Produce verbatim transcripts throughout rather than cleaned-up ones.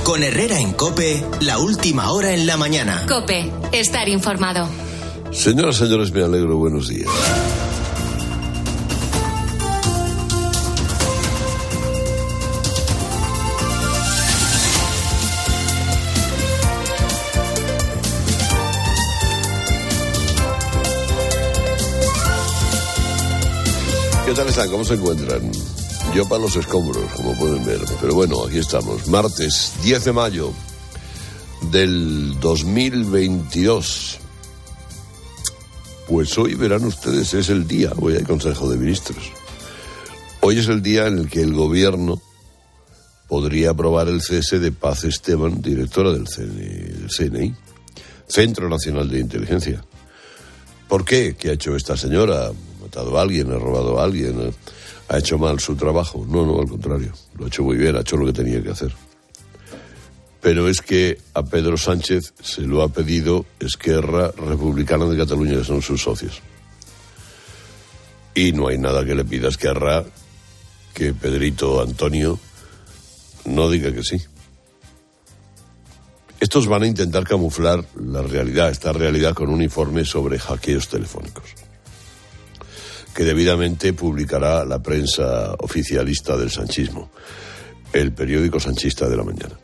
Con Herrera en COPE, la última hora en la mañana. COPE, estar informado. Señoras y señores, me alegro, buenos días. ¿Qué tal están? ¿Cómo se encuentran? Yo para los escombros, como pueden ver. Pero bueno, aquí estamos. Martes diez de mayo del dos mil veintidós. Pues hoy verán ustedes, es el día, hoy hay Consejo de Ministros. Hoy es el día en el que el gobierno podría aprobar el cese de Paz Esteban, directora del C N I, Centro Nacional de Inteligencia. ¿Por qué? ¿Qué ha hecho esta señora? ¿Ha matado a alguien? ¿Ha robado a alguien? ¿Ha hecho mal su trabajo? No, no, al contrario. Lo ha hecho muy bien, ha hecho lo que tenía que hacer. Pero es que a Pedro Sánchez se lo ha pedido Esquerra Republicana de Cataluña, que son sus socios. Y no hay nada que le pida a Esquerra que Pedrito Antonio no diga que sí. Estos van a intentar camuflar la realidad, esta realidad, con un informe sobre hackeos telefónicos, que debidamente publicará la prensa oficialista del sanchismo, el periódico sanchista de la mañana.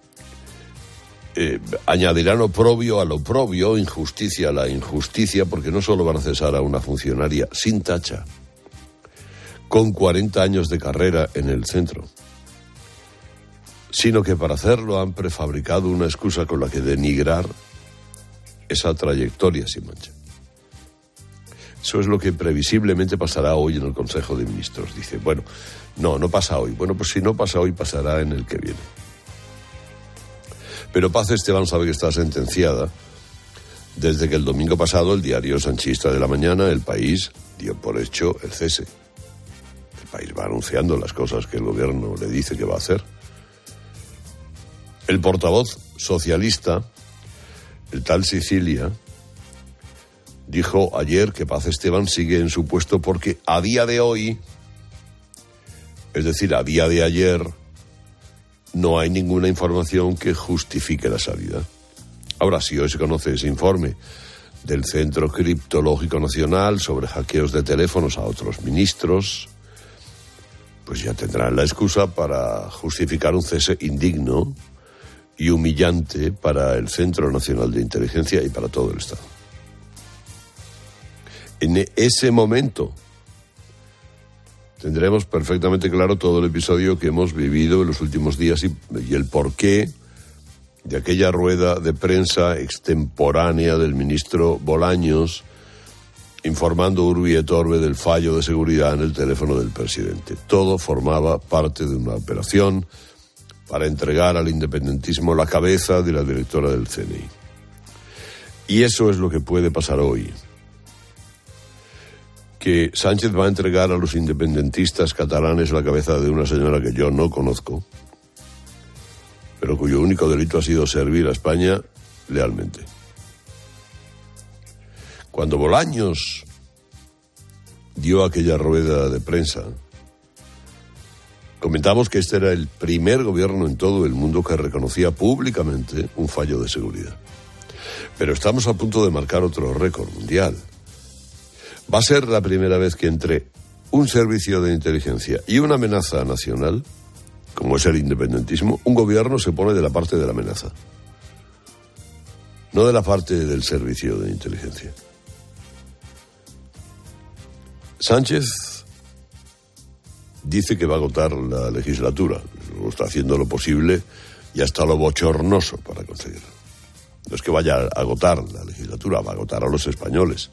Eh, añadirán oprobio al oprobio, injusticia a la injusticia, porque no solo van a cesar a una funcionaria sin tacha, con cuarenta años de carrera en el centro, sino que para hacerlo han prefabricado una excusa con la que denigrar esa trayectoria sin mancha. Eso es lo que previsiblemente pasará hoy en el Consejo de Ministros. Dice, bueno, no, no pasa hoy. Bueno, pues si no pasa hoy, pasará en el que viene. Pero Paz Esteban sabe que está sentenciada desde que el domingo pasado el diario sanchista de la mañana, El País, dio por hecho el cese. El País va anunciando las cosas que el gobierno le dice que va a hacer. El portavoz socialista, el tal Sicilia, dijo ayer que Paz Esteban sigue en su puesto porque a día de hoy, es decir, a día de ayer, no hay ninguna información que justifique la salida. Ahora, si hoy se conoce ese informe del Centro Criptológico Nacional sobre hackeos de teléfonos a otros ministros, pues ya tendrán la excusa para justificar un cese indigno y humillante para el Centro Nacional de Inteligencia y para todo el Estado. En ese momento tendremos perfectamente claro todo el episodio que hemos vivido en los últimos días y, y el porqué de aquella rueda de prensa extemporánea del ministro Bolaños informando urbi et orbi del fallo de seguridad en el teléfono del presidente. Todo formaba parte de una operación para entregar al independentismo la cabeza de la directora del C N I. Y eso es lo que puede pasar hoy. Que Sánchez va a entregar a los independentistas catalanes la cabeza de una señora que yo no conozco, pero cuyo único delito ha sido servir a España lealmente. Cuando Bolaños dio aquella rueda de prensa, comentamos que este era el primer gobierno en todo el mundo que reconocía públicamente un fallo de seguridad. Pero estamos a punto de marcar otro récord mundial. Va a ser la primera vez que entre un servicio de inteligencia y una amenaza nacional, como es el independentismo, un gobierno se pone de la parte de la amenaza, no de la parte del servicio de inteligencia. Sánchez dice que va a agotar la legislatura, lo está haciendo lo posible y hasta lo bochornoso para conseguirlo. No es que vaya a agotar la legislatura, va a agotar a los españoles.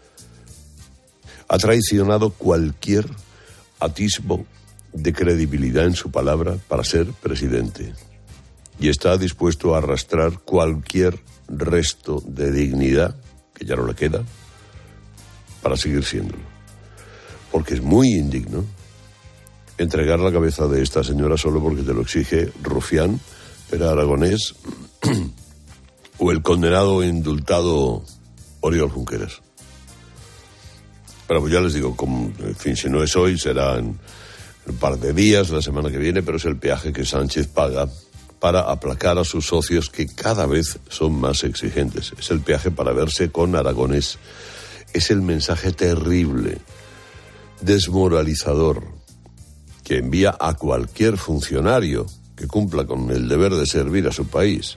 Ha traicionado cualquier atisbo de credibilidad en su palabra para ser presidente y está dispuesto a arrastrar cualquier resto de dignidad, que ya no le queda, para seguir siéndolo. Porque es muy indigno entregar la cabeza de esta señora solo porque te lo exige Rufián, Pera Aragonés o el condenado e indultado Oriol Junqueras. Pero pues ya les digo, como, en fin, si no es hoy, será en un par de días, la semana que viene, pero es el peaje que Sánchez paga para aplacar a sus socios que cada vez son más exigentes. Es el peaje para verse con Aragonés. Es el mensaje terrible, desmoralizador, que envía a cualquier funcionario que cumpla con el deber de servir a su país.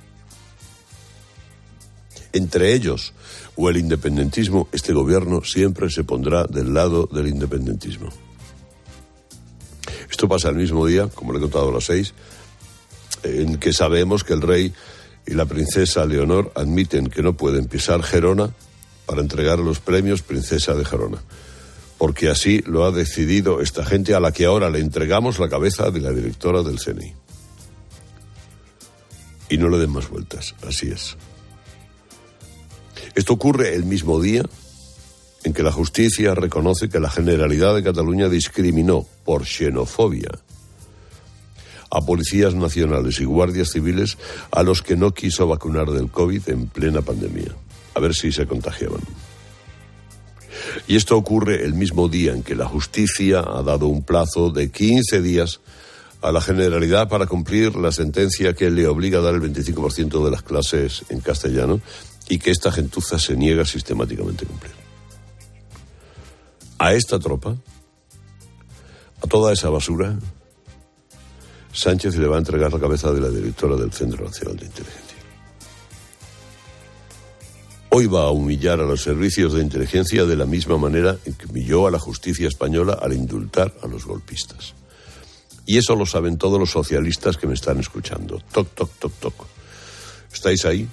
Entre ellos o el independentismo, este gobierno siempre se pondrá del lado del independentismo. Esto pasa el mismo día, como le he contado a las seis, en que sabemos que el rey y la princesa Leonor admiten que no pueden pisar Gerona para entregar los premios Princesa de Gerona, porque así lo ha decidido esta gente a la que ahora le entregamos la cabeza de la directora del C N I. Y no le den más vueltas, así es. Esto ocurre el mismo día en que la justicia reconoce que la Generalidad de Cataluña discriminó por xenofobia a policías nacionales y guardias civiles a los que no quiso vacunar del COVID en plena pandemia, a ver si se contagiaban. Y esto ocurre el mismo día en que la justicia ha dado un plazo de quince días a la Generalidad para cumplir la sentencia que le obliga a dar el veinticinco por ciento de las clases en castellano y que esta gentuza se niega sistemáticamente a cumplir. A esta tropa, a toda esa basura, Sánchez le va a entregar la cabeza de la directora del Centro Nacional de Inteligencia. Hoy va a humillar a los servicios de inteligencia de la misma manera en que humilló a la justicia española al indultar a los golpistas. Y eso lo saben todos los socialistas que me están escuchando. Toc, toc, toc, toc. ¿Estáis ahí?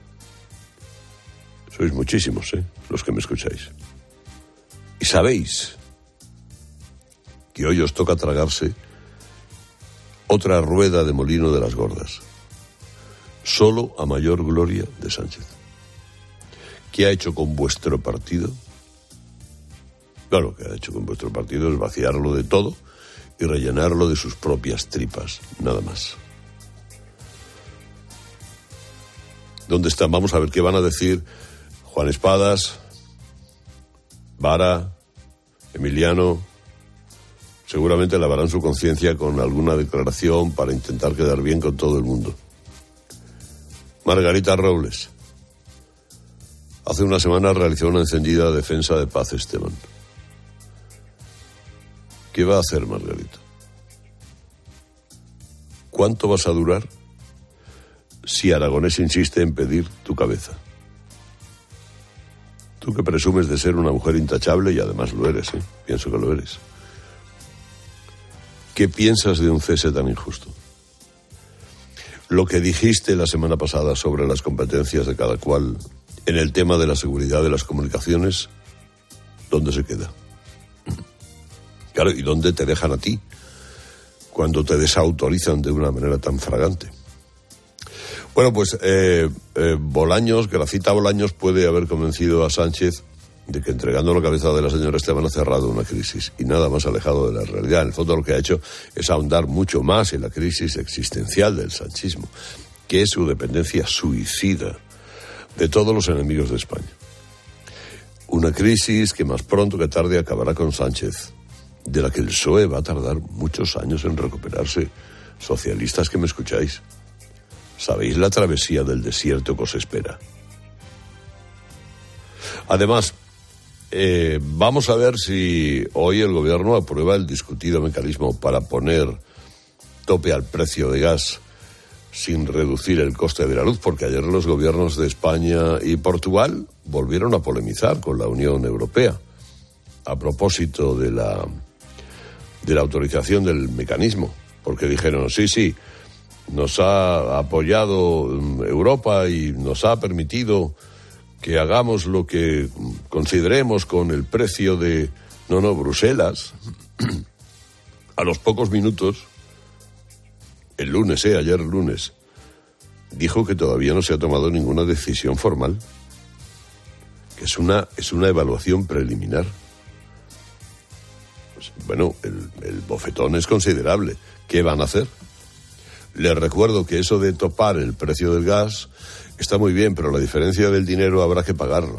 Sois muchísimos, ¿eh?, los que me escucháis. Y sabéis que hoy os toca tragarse otra rueda de molino de las gordas, solo a mayor gloria de Sánchez. ¿Qué ha hecho con vuestro partido? Claro, lo que ha hecho con vuestro partido es vaciarlo de todo y rellenarlo de sus propias tripas, nada más. ¿Dónde están? Vamos a ver qué van a decir Juan Espadas, Vara, Emiliano. Seguramente lavarán su conciencia con alguna declaración para intentar quedar bien con todo el mundo. Margarita Robles. Hace una semana realizó una encendida defensa de Paz Esteban. ¿Qué va a hacer Margarita? ¿Cuánto vas a durar si Aragonés insiste en pedir tu cabeza? Tú que presumes de ser una mujer intachable, y además lo eres, ¿eh? Pienso que lo eres. ¿Qué piensas de un cese tan injusto? Lo que dijiste la semana pasada sobre las competencias de cada cual en el tema de la seguridad de las comunicaciones, ¿dónde se queda? Claro, ¿y dónde te dejan a ti cuando te desautorizan de una manera tan fragante? Bueno, pues eh, eh, Bolaños, Gracita Bolaños puede haber convencido a Sánchez de que entregando la cabeza de la señora Esteban ha cerrado una crisis y nada más alejado de la realidad. En el fondo lo que ha hecho es ahondar mucho más en la crisis existencial del sanchismo, que es su dependencia suicida de todos los enemigos de España. Una crisis que más pronto que tarde acabará con Sánchez, de la que el P S O E va a tardar muchos años en recuperarse. Socialistas que me escucháis, ¿sabéis la travesía del desierto que os espera? Además, eh, vamos a ver si hoy el gobierno aprueba el discutido mecanismo para poner tope al precio de gas sin reducir el coste de la luz, porque ayer los gobiernos de España y Portugal volvieron a polemizar con la Unión Europea a propósito de la, de la autorización del mecanismo, porque dijeron, sí, sí, nos ha apoyado Europa y nos ha permitido que hagamos lo que consideremos con el precio de... No, no, Bruselas. A los pocos minutos, el lunes, eh, ayer lunes, dijo que todavía no se ha tomado ninguna decisión formal, que es una, es una evaluación preliminar. Pues, bueno, el, el bofetón es considerable. ¿Qué van a hacer? Les recuerdo que eso de topar el precio del gas está muy bien, pero la diferencia del dinero habrá que pagarlo.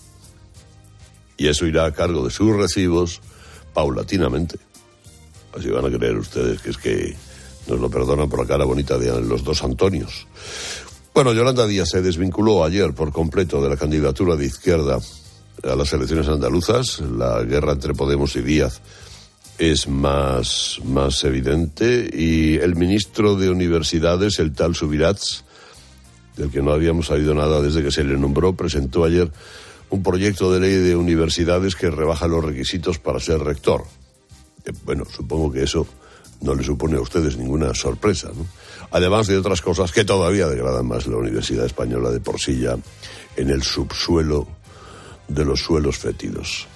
Y eso irá a cargo de sus recibos paulatinamente. Así van a creer ustedes que es que Nos lo perdonan por la cara bonita de los dos Antonios. Bueno, Yolanda Díaz se desvinculó ayer por completo de la candidatura de Izquierda a las elecciones andaluzas. La guerra entre Podemos y Díaz es más, más evidente, y el ministro de Universidades, el tal Subirats, del que no habíamos sabido nada desde que se le nombró, presentó ayer un proyecto de ley de universidades que rebaja los requisitos para ser rector. Eh, bueno, supongo que eso no le supone a ustedes ninguna sorpresa, ¿no? Además de otras cosas que todavía degradan más la Universidad Española de por sí ya en el subsuelo de los suelos fétidos.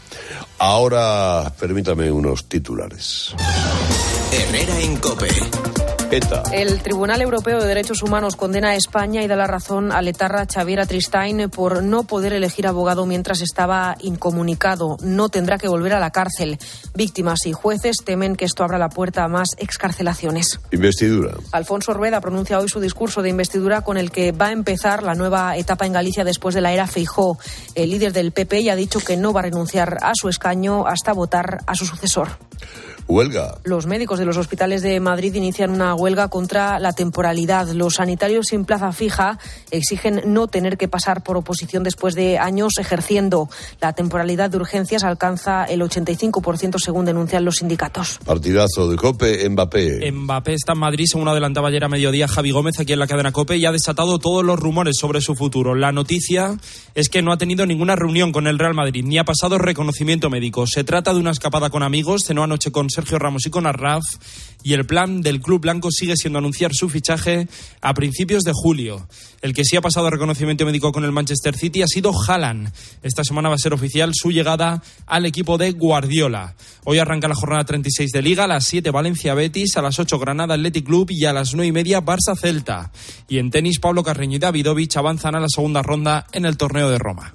Ahora, permítame unos titulares. Herrera en COPE. ETA. El Tribunal Europeo de Derechos Humanos condena a España y da la razón al etarra Xavier Atristain por no poder elegir abogado mientras estaba incomunicado. No tendrá que volver a la cárcel. Víctimas y jueces temen que esto abra la puerta a más excarcelaciones. Investidura. Alfonso Rueda pronuncia hoy su discurso de investidura con el que va a empezar la nueva etapa en Galicia después de la era Feijóo. El líder del P P ya ha dicho que no va a renunciar a su escaño hasta votar a su sucesor. Huelga. Los médicos de los hospitales de Madrid inician una huelga contra la temporalidad. Los sanitarios sin plaza fija exigen no tener que pasar por oposición después de años ejerciendo. La temporalidad de urgencias alcanza el ochenta y cinco por ciento según denuncian los sindicatos. Partidazo de COPE, Mbappé. Mbappé está en Madrid, según adelantaba ayer a mediodía Javi Gómez aquí en la cadena COPE, y ha desatado todos los rumores sobre su futuro. La noticia es que no ha tenido ninguna reunión con el Real Madrid, ni ha pasado reconocimiento médico. Se trata de una escapada con amigos, cenó anoche con Sergio Ramos y con Arraf, y el plan del club blanco sigue siendo anunciar su fichaje a principios de julio. El que sí ha pasado reconocimiento médico con el Manchester City ha sido Haaland. Esta semana va a ser oficial su llegada al equipo de Guardiola. Hoy arranca la jornada treinta y seis de Liga, a las siete Valencia Betis, a las ocho Granada Athletic Club y a las nueve y media Barça Celta. Y en tenis, Pablo Carreño y Davidovich avanzan a la segunda ronda en el torneo de Roma.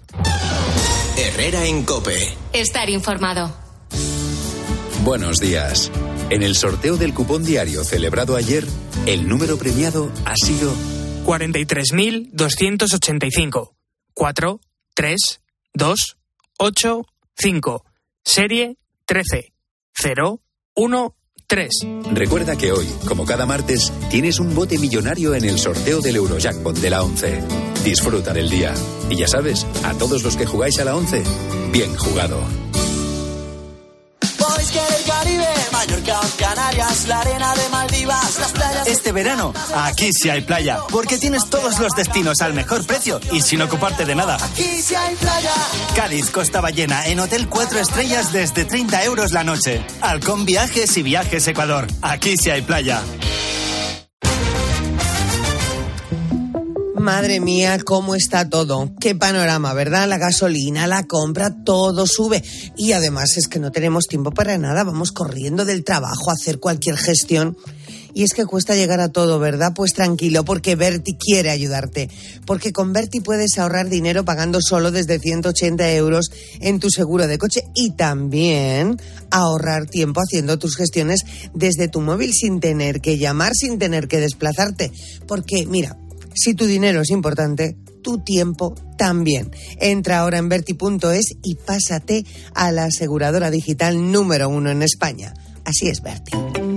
Herrera en COPE. Estar informado. Buenos días. En el sorteo del cupón diario celebrado ayer, el número premiado ha sido cuarenta y tres mil doscientos ochenta y cinco. cuatro, tres, dos, ocho, cinco. Serie trece cero uno tres. Recuerda que hoy, como cada martes, tienes un bote millonario en el sorteo del Eurojackpot de la ONCE. Disfruta del día. Y ya sabes, a todos los que jugáis a la ONCE, bien jugado. Mallorca, Canarias, la arena de Maldivas, las playas. Este verano, aquí sí hay playa, porque tienes todos los destinos al mejor precio y sin ocuparte de nada. Aquí sí hay playa. Cádiz, Costa Ballena, en hotel cuatro estrellas desde treinta euros la noche. Halcón Viajes y Viajes Ecuador. Aquí sí hay playa. Madre mía, cómo está todo. Qué panorama, ¿verdad? La gasolina, la compra, todo sube. Y además es que no tenemos tiempo para nada. Vamos corriendo del trabajo a hacer cualquier gestión. Y es que cuesta llegar a todo, ¿verdad? Pues tranquilo, porque Berti quiere ayudarte. Porque con Berti puedes ahorrar dinero pagando solo desde ciento ochenta euros en tu seguro de coche. Y también ahorrar tiempo haciendo tus gestiones desde tu móvil sin tener que llamar, sin tener que desplazarte. Porque, mira, si tu dinero es importante, tu tiempo también. Entra ahora en Berti punto es y pásate a la aseguradora digital número uno en España. Así es, Berti.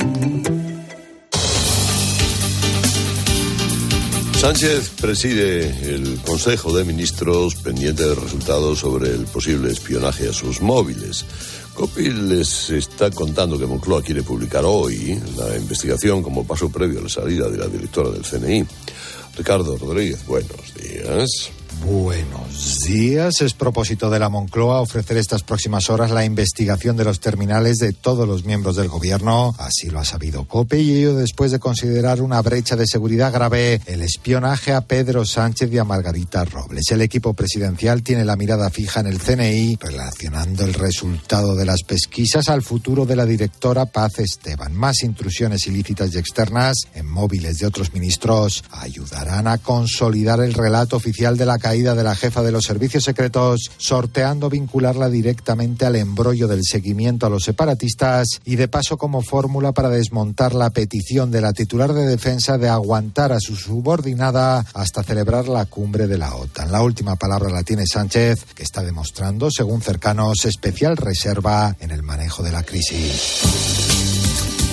Sánchez preside el Consejo de Ministros pendiente de resultados sobre el posible espionaje a sus móviles. COPE les está contando que Moncloa quiere publicar hoy la investigación como paso previo a la salida de la directora del C N I. Ricardo Rodríguez, buenos días. Buenos días. Es propósito de la Moncloa ofrecer estas próximas horas la investigación de los terminales de todos los miembros del gobierno. Así lo ha sabido COPE, y ello después de considerar una brecha de seguridad grave el espionaje a Pedro Sánchez y a Margarita Robles. El equipo presidencial tiene la mirada fija en el C N I, relacionando el resultado de las pesquisas al futuro de la directora Paz Esteban. Más intrusiones ilícitas y externas en móviles de otros ministros ayudarán a consolidar el relato oficial de la caída de la jefa de los servicios secretos, sorteando vincularla directamente al embrollo del seguimiento a los separatistas y de paso como fórmula para desmontar la petición de la titular de defensa de aguantar a su subordinada hasta celebrar la cumbre de la OTAN. La última palabra la tiene Sánchez, que está demostrando, según cercanos, especial reserva en el manejo de la crisis.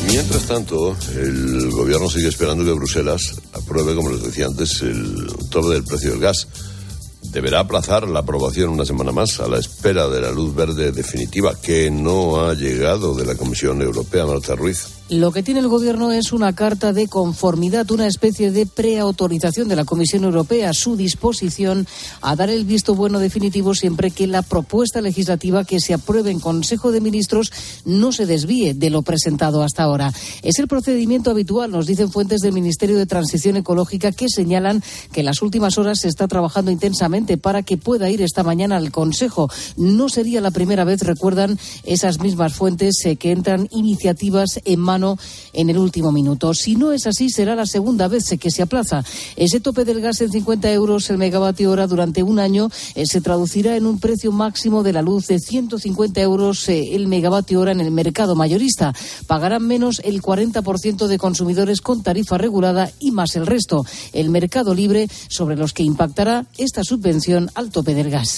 Mientras tanto, el gobierno sigue esperando que Bruselas apruebe, como les decía antes, el tope del precio del gas. Deberá aplazar la aprobación una semana más a la espera de la luz verde definitiva, que no ha llegado de la Comisión Europea. Marta Ruiz. Lo que tiene el Gobierno es una carta de conformidad, una especie de preautorización de la Comisión Europea a su disposición a dar el visto bueno definitivo siempre que la propuesta legislativa que se apruebe en Consejo de Ministros no se desvíe de lo presentado hasta ahora. Es el procedimiento habitual, nos dicen fuentes del Ministerio de Transición Ecológica, que señalan que en las últimas horas se está trabajando intensamente para que pueda ir esta mañana al Consejo. No sería la primera vez, recuerdan esas mismas fuentes, eh, que entran iniciativas en mano en el último minuto. Si no es así, será la segunda vez que se aplaza. Ese tope del gas en cincuenta euros el megavatio hora durante un año eh, se traducirá en un precio máximo de la luz de ciento cincuenta euros eh, el megavatio hora en el mercado mayorista. Pagarán menos el cuarenta por ciento de consumidores con tarifa regulada y más el resto. El mercado libre, sobre los que impactará esta subvención al tope del gas.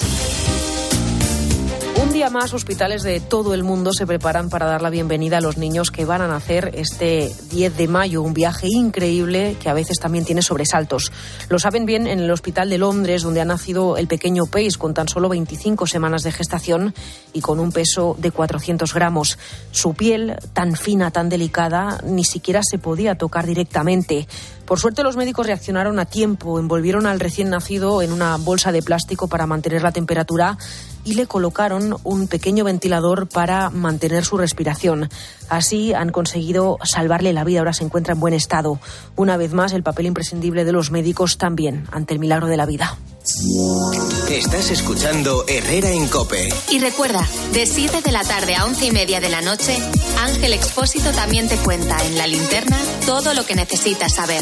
Un día más, hospitales de todo el mundo se preparan para dar la bienvenida a los niños que van a nacer este diez de mayo. Un viaje increíble que a veces también tiene sobresaltos. Lo saben bien en el Hospital de Londres, donde ha nacido el pequeño Pace con tan solo veinticinco semanas de gestación y con un peso de cuatrocientos gramos. Su piel, tan fina, tan delicada, ni siquiera se podía tocar directamente. Por suerte, los médicos reaccionaron a tiempo, envolvieron al recién nacido en una bolsa de plástico para mantener la temperatura y le colocaron un pequeño ventilador para mantener su respiración. Así han conseguido salvarle la vida, ahora se encuentra en buen estado. Una vez más, el papel imprescindible de los médicos también ante el milagro de la vida. Estás escuchando Herrera en COPE. Y recuerda, de siete de la tarde a once y media de la noche, Ángel Expósito también te cuenta en La Linterna todo lo que necesitas saber.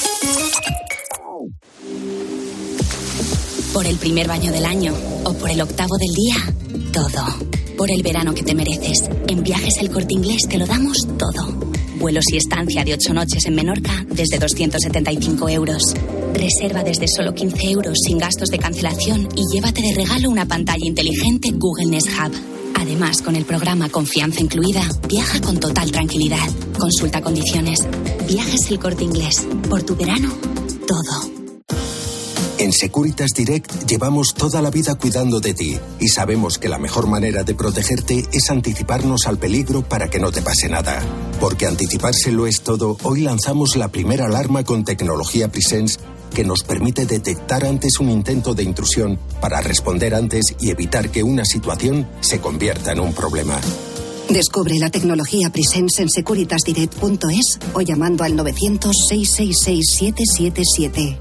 Por el primer baño del año o por el octavo del día, todo. Por el verano que te mereces, en Viajes El Corte Inglés te lo damos todo. Vuelos y estancia de ocho noches en Menorca desde doscientos setenta y cinco euros. Reserva desde solo quince euros sin gastos de cancelación y llévate de regalo una pantalla inteligente Google Nest Hub. Además, con el programa Confianza Incluida, viaja con total tranquilidad. Consulta condiciones. Viajes El Corte Inglés. Por tu verano, todo. En Securitas Direct llevamos toda la vida cuidando de ti y sabemos que la mejor manera de protegerte es anticiparnos al peligro para que no te pase nada. Porque anticipárselo es todo, hoy lanzamos la primera alarma con tecnología Presence que nos permite detectar antes un intento de intrusión para responder antes y evitar que una situación se convierta en un problema. Descubre la tecnología Presence en securitas direct punto es o llamando al novecientos, seiscientos sesenta y seis, siete siete siete.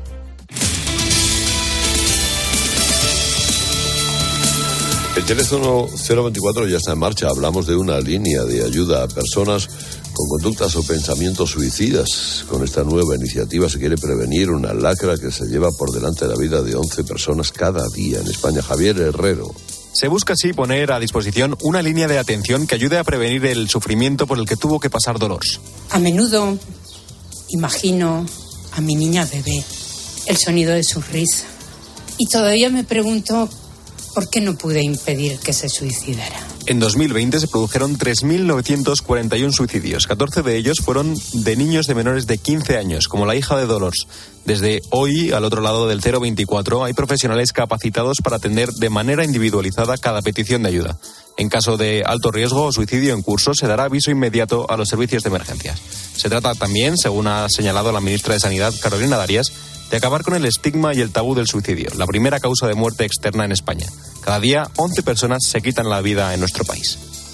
El teléfono cero veinticuatro ya está en marcha. Hablamos de una línea de ayuda a personas con conductas o pensamientos suicidas. Con esta nueva iniciativa se quiere prevenir una lacra que se lleva por delante la vida de once personas cada día en España. Javier Herrero. Se busca así poner a disposición una línea de atención que ayude a prevenir el sufrimiento por el que tuvo que pasar Dolors. A menudo imagino a mi niña bebé, el sonido de su risa. Y todavía me pregunto por qué no pude impedir que se suicidara. En dos mil veinte se produjeron tres mil novecientos cuarenta y uno suicidios. catorce de ellos fueron de niños de menores de quince años, como la hija de Dolors. Desde hoy, al otro lado del cero veinticuatro, hay profesionales capacitados para atender de manera individualizada cada petición de ayuda. En caso de alto riesgo o suicidio en curso, se dará aviso inmediato a los servicios de emergencias. Se trata también, según ha señalado la ministra de Sanidad, Carolina Darias, de acabar con el estigma y el tabú del suicidio, la primera causa de muerte externa en España. Cada día, once personas se quitan la vida en nuestro país.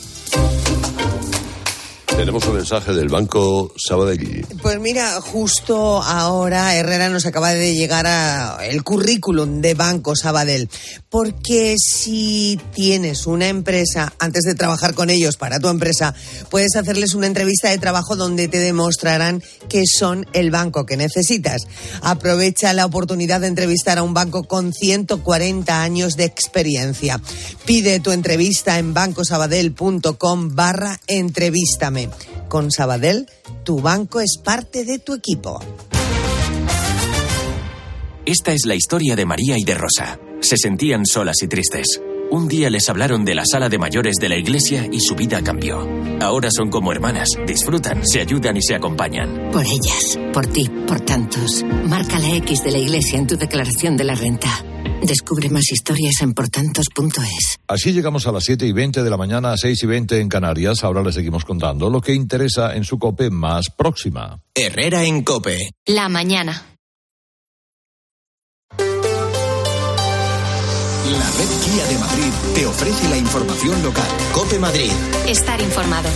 Tenemos un mensaje del Banco Sabadell. Pues mira, justo ahora Herrera nos acaba de llegar a el currículum de Banco Sabadell. Porque si tienes una empresa, antes de trabajar con ellos para tu empresa, puedes hacerles una entrevista de trabajo donde te demostrarán que son el banco que necesitas. Aprovecha la oportunidad de entrevistar a un banco con ciento cuarenta años de experiencia. Pide tu entrevista en bancosabadell.com barra entrevístame. Con Sabadell, tu banco es parte de tu equipo. Esta es la historia de María y de Rosa. Se sentían solas y tristes. Un día les hablaron de la sala de mayores de la iglesia y su vida cambió. Ahora son como hermanas, disfrutan, se ayudan y se acompañan. Por ellas, por ti, por tantos. Marca la X de la iglesia en tu declaración de la renta. Descubre más historias en portantos punto es. Así llegamos a las siete y veinte de la mañana, a seis y veinte en Canarias. Ahora les seguimos contando lo que interesa en su COPE más próxima. Herrera en COPE. La mañana. La red Kia de Madrid te ofrece la información local. COPE Madrid. Estar informado.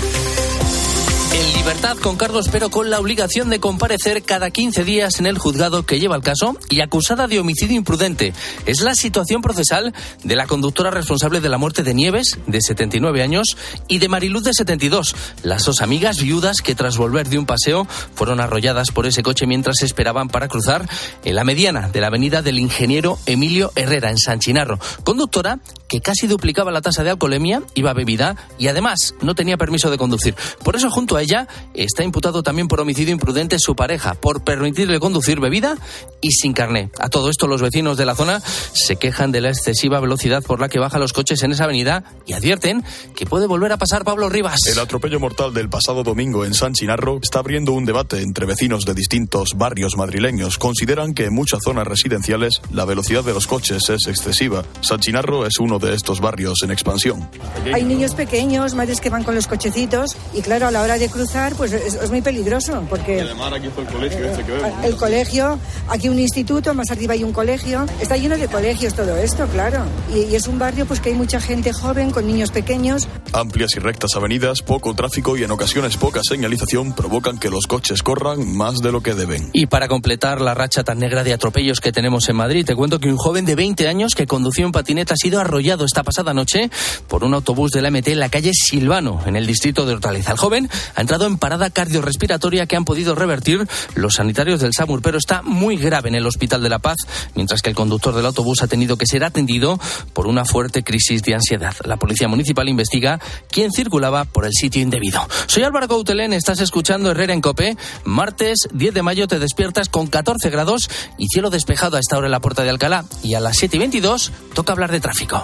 En libertad con cargos, pero con la obligación de comparecer cada quince días en el juzgado que lleva el caso y acusada de homicidio imprudente. Es la situación procesal de la conductora responsable de la muerte de Nieves, de setenta y nueve años, y de Mariluz, de setenta y dos, las dos amigas viudas que tras volver de un paseo fueron arrolladas por ese coche mientras esperaban para cruzar en la mediana de la avenida del Ingeniero Emilio Herrera, en San Chinarro. Conductora que casi duplicaba la tasa de alcoholemia, iba bebida y además no tenía permiso de conducir. Por eso, junto a ella, está imputado también por homicidio imprudente su pareja, por permitirle conducir bebida y sin carné. A todo esto, los vecinos de la zona se quejan de la excesiva velocidad por la que bajan los coches en esa avenida y advierten que puede volver a pasar. Pablo Rivas. El atropello mortal del pasado domingo en San Chinarro está abriendo un debate entre vecinos de distintos barrios madrileños. Consideran que en muchas zonas residenciales la velocidad de los coches es excesiva. San Chinarro es uno de estos barrios en expansión. Hay niños pequeños, madres que van con los cochecitos y claro, a la hora de cruzar pues es, es muy peligroso porque... Y además aquí está el colegio este que vemos. El colegio, aquí un instituto, más arriba hay un colegio. Está lleno de colegios todo esto, claro. Y, y es un barrio pues que hay mucha gente joven con niños pequeños. Amplias y rectas avenidas, poco tráfico y en ocasiones poca señalización provocan que los coches corran más de lo que deben. Y para completar la racha tan negra de atropellos que tenemos en Madrid, te cuento que un joven de veinte años que conducía en patineta ha sido arrollado esta pasada noche por un autobús de la M T en la calle Silvano, en el distrito de Hortaleza. El joven ha entrado en parada cardiorrespiratoria que han podido revertir los sanitarios del SAMUR, pero está muy grave en el Hospital de la Paz, mientras que el conductor del autobús ha tenido que ser atendido por una fuerte crisis de ansiedad. La policía municipal investiga quién circulaba por el sitio indebido. Soy Álvaro Coutelén, estás escuchando Herrera en COPE. Martes diez de mayo te despiertas con catorce grados y cielo despejado a esta hora en la Puerta de Alcalá. Y a las siete y veintidós toca hablar de tráfico.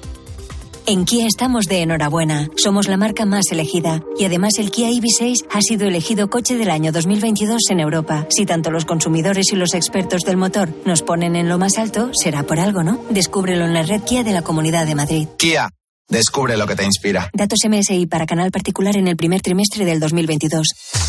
En Kia estamos de enhorabuena. Somos la marca más elegida. Y además el Kia E V seis ha sido elegido coche del año dos mil veintidós en Europa. Si tanto los consumidores y los expertos del motor nos ponen en lo más alto, será por algo, ¿no? Descúbrelo en la red Kia de la Comunidad de Madrid. Kia. Descubre lo que te inspira. Datos M S I para canal particular en el primer trimestre del dos mil veintidós.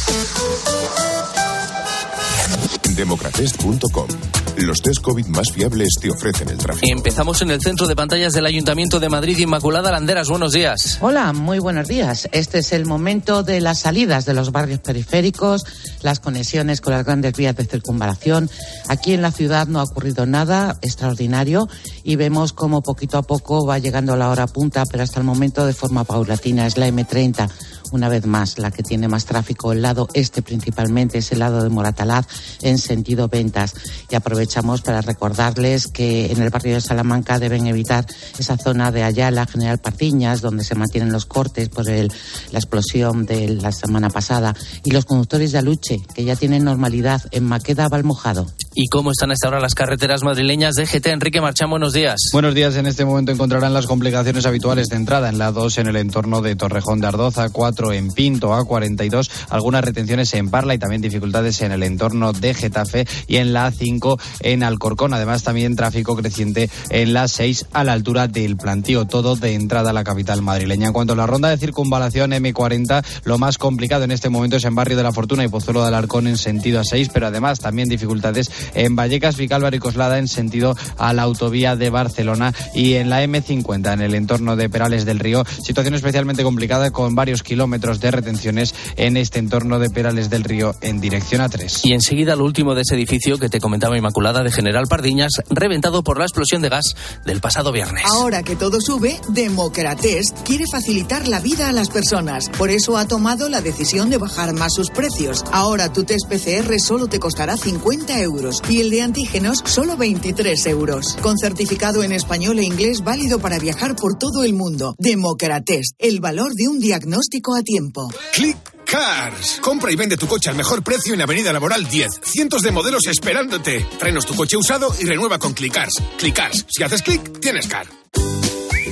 Democratest punto com. Los test COVID más fiables te ofrecen el tráfico. Empezamos en el centro de pantallas del Ayuntamiento de Madrid. Inmaculada Landeras, buenos días. Hola, muy buenos días. Este es el momento de las salidas de los barrios periféricos, las conexiones con las grandes vías de circunvalación. Aquí en la ciudad no ha ocurrido nada extraordinario y vemos cómo poquito a poco va llegando la hora punta, pero hasta el momento de forma paulatina. Es la eme treinta. Una vez más, la que tiene más tráfico, el lado este principalmente, es el lado de Moratalaz en sentido Ventas. Y aprovechamos para recordarles que en el barrio de Salamanca deben evitar esa zona de Ayala, General Pardiñas, donde se mantienen los cortes por el, la explosión de la semana pasada. Y los conductores de Aluche, que ya tienen normalidad en Maqueda, Valmojado. ¿Y cómo están hasta ahora las carreteras madrileñas de G T? Enrique Marchán, buenos días. Buenos días. En este momento encontrarán las complicaciones habituales de entrada en la dos en el entorno de Torrejón de Ardoz, A cuatro en Pinto, A cuarenta y dos, algunas retenciones en Parla y también dificultades en el entorno de Getafe y en la A cinco en Alcorcón. Además, también tráfico creciente en la seis a la altura del Plantío, todo de entrada a la capital madrileña. En cuanto a la ronda de circunvalación eme cuarenta, lo más complicado en este momento es en Barrio de la Fortuna y Pozuelo de Alarcón en sentido A seis, pero además también dificultades en Vallecas, Vicálvaro y Coslada en sentido a la autovía de Barcelona y en la eme cincuenta en el entorno de Perales del Río. Situación especialmente complicada con varios kilómetros de retenciones en este entorno de Perales del Río en dirección A tres. Y enseguida lo último de ese edificio que te comentaba Inmaculada de General Pardiñas, reventado por la explosión de gas del pasado viernes. Ahora que todo sube, Democratest quiere facilitar la vida a las personas. Por eso ha tomado la decisión de bajar más sus precios. Ahora tu test P C R solo te costará cincuenta euros y el de antígenos solo veintitrés euros. Con certificado en español e inglés válido para viajar por todo el mundo. Democratest, el valor de un diagnóstico a tiempo. Click Cars. Compra y vende tu coche al mejor precio en Avenida Laboral diez. Cientos de modelos esperándote. Tráenos tu coche usado y renueva con Click Cars. Click Cars. Si haces clic, tienes car.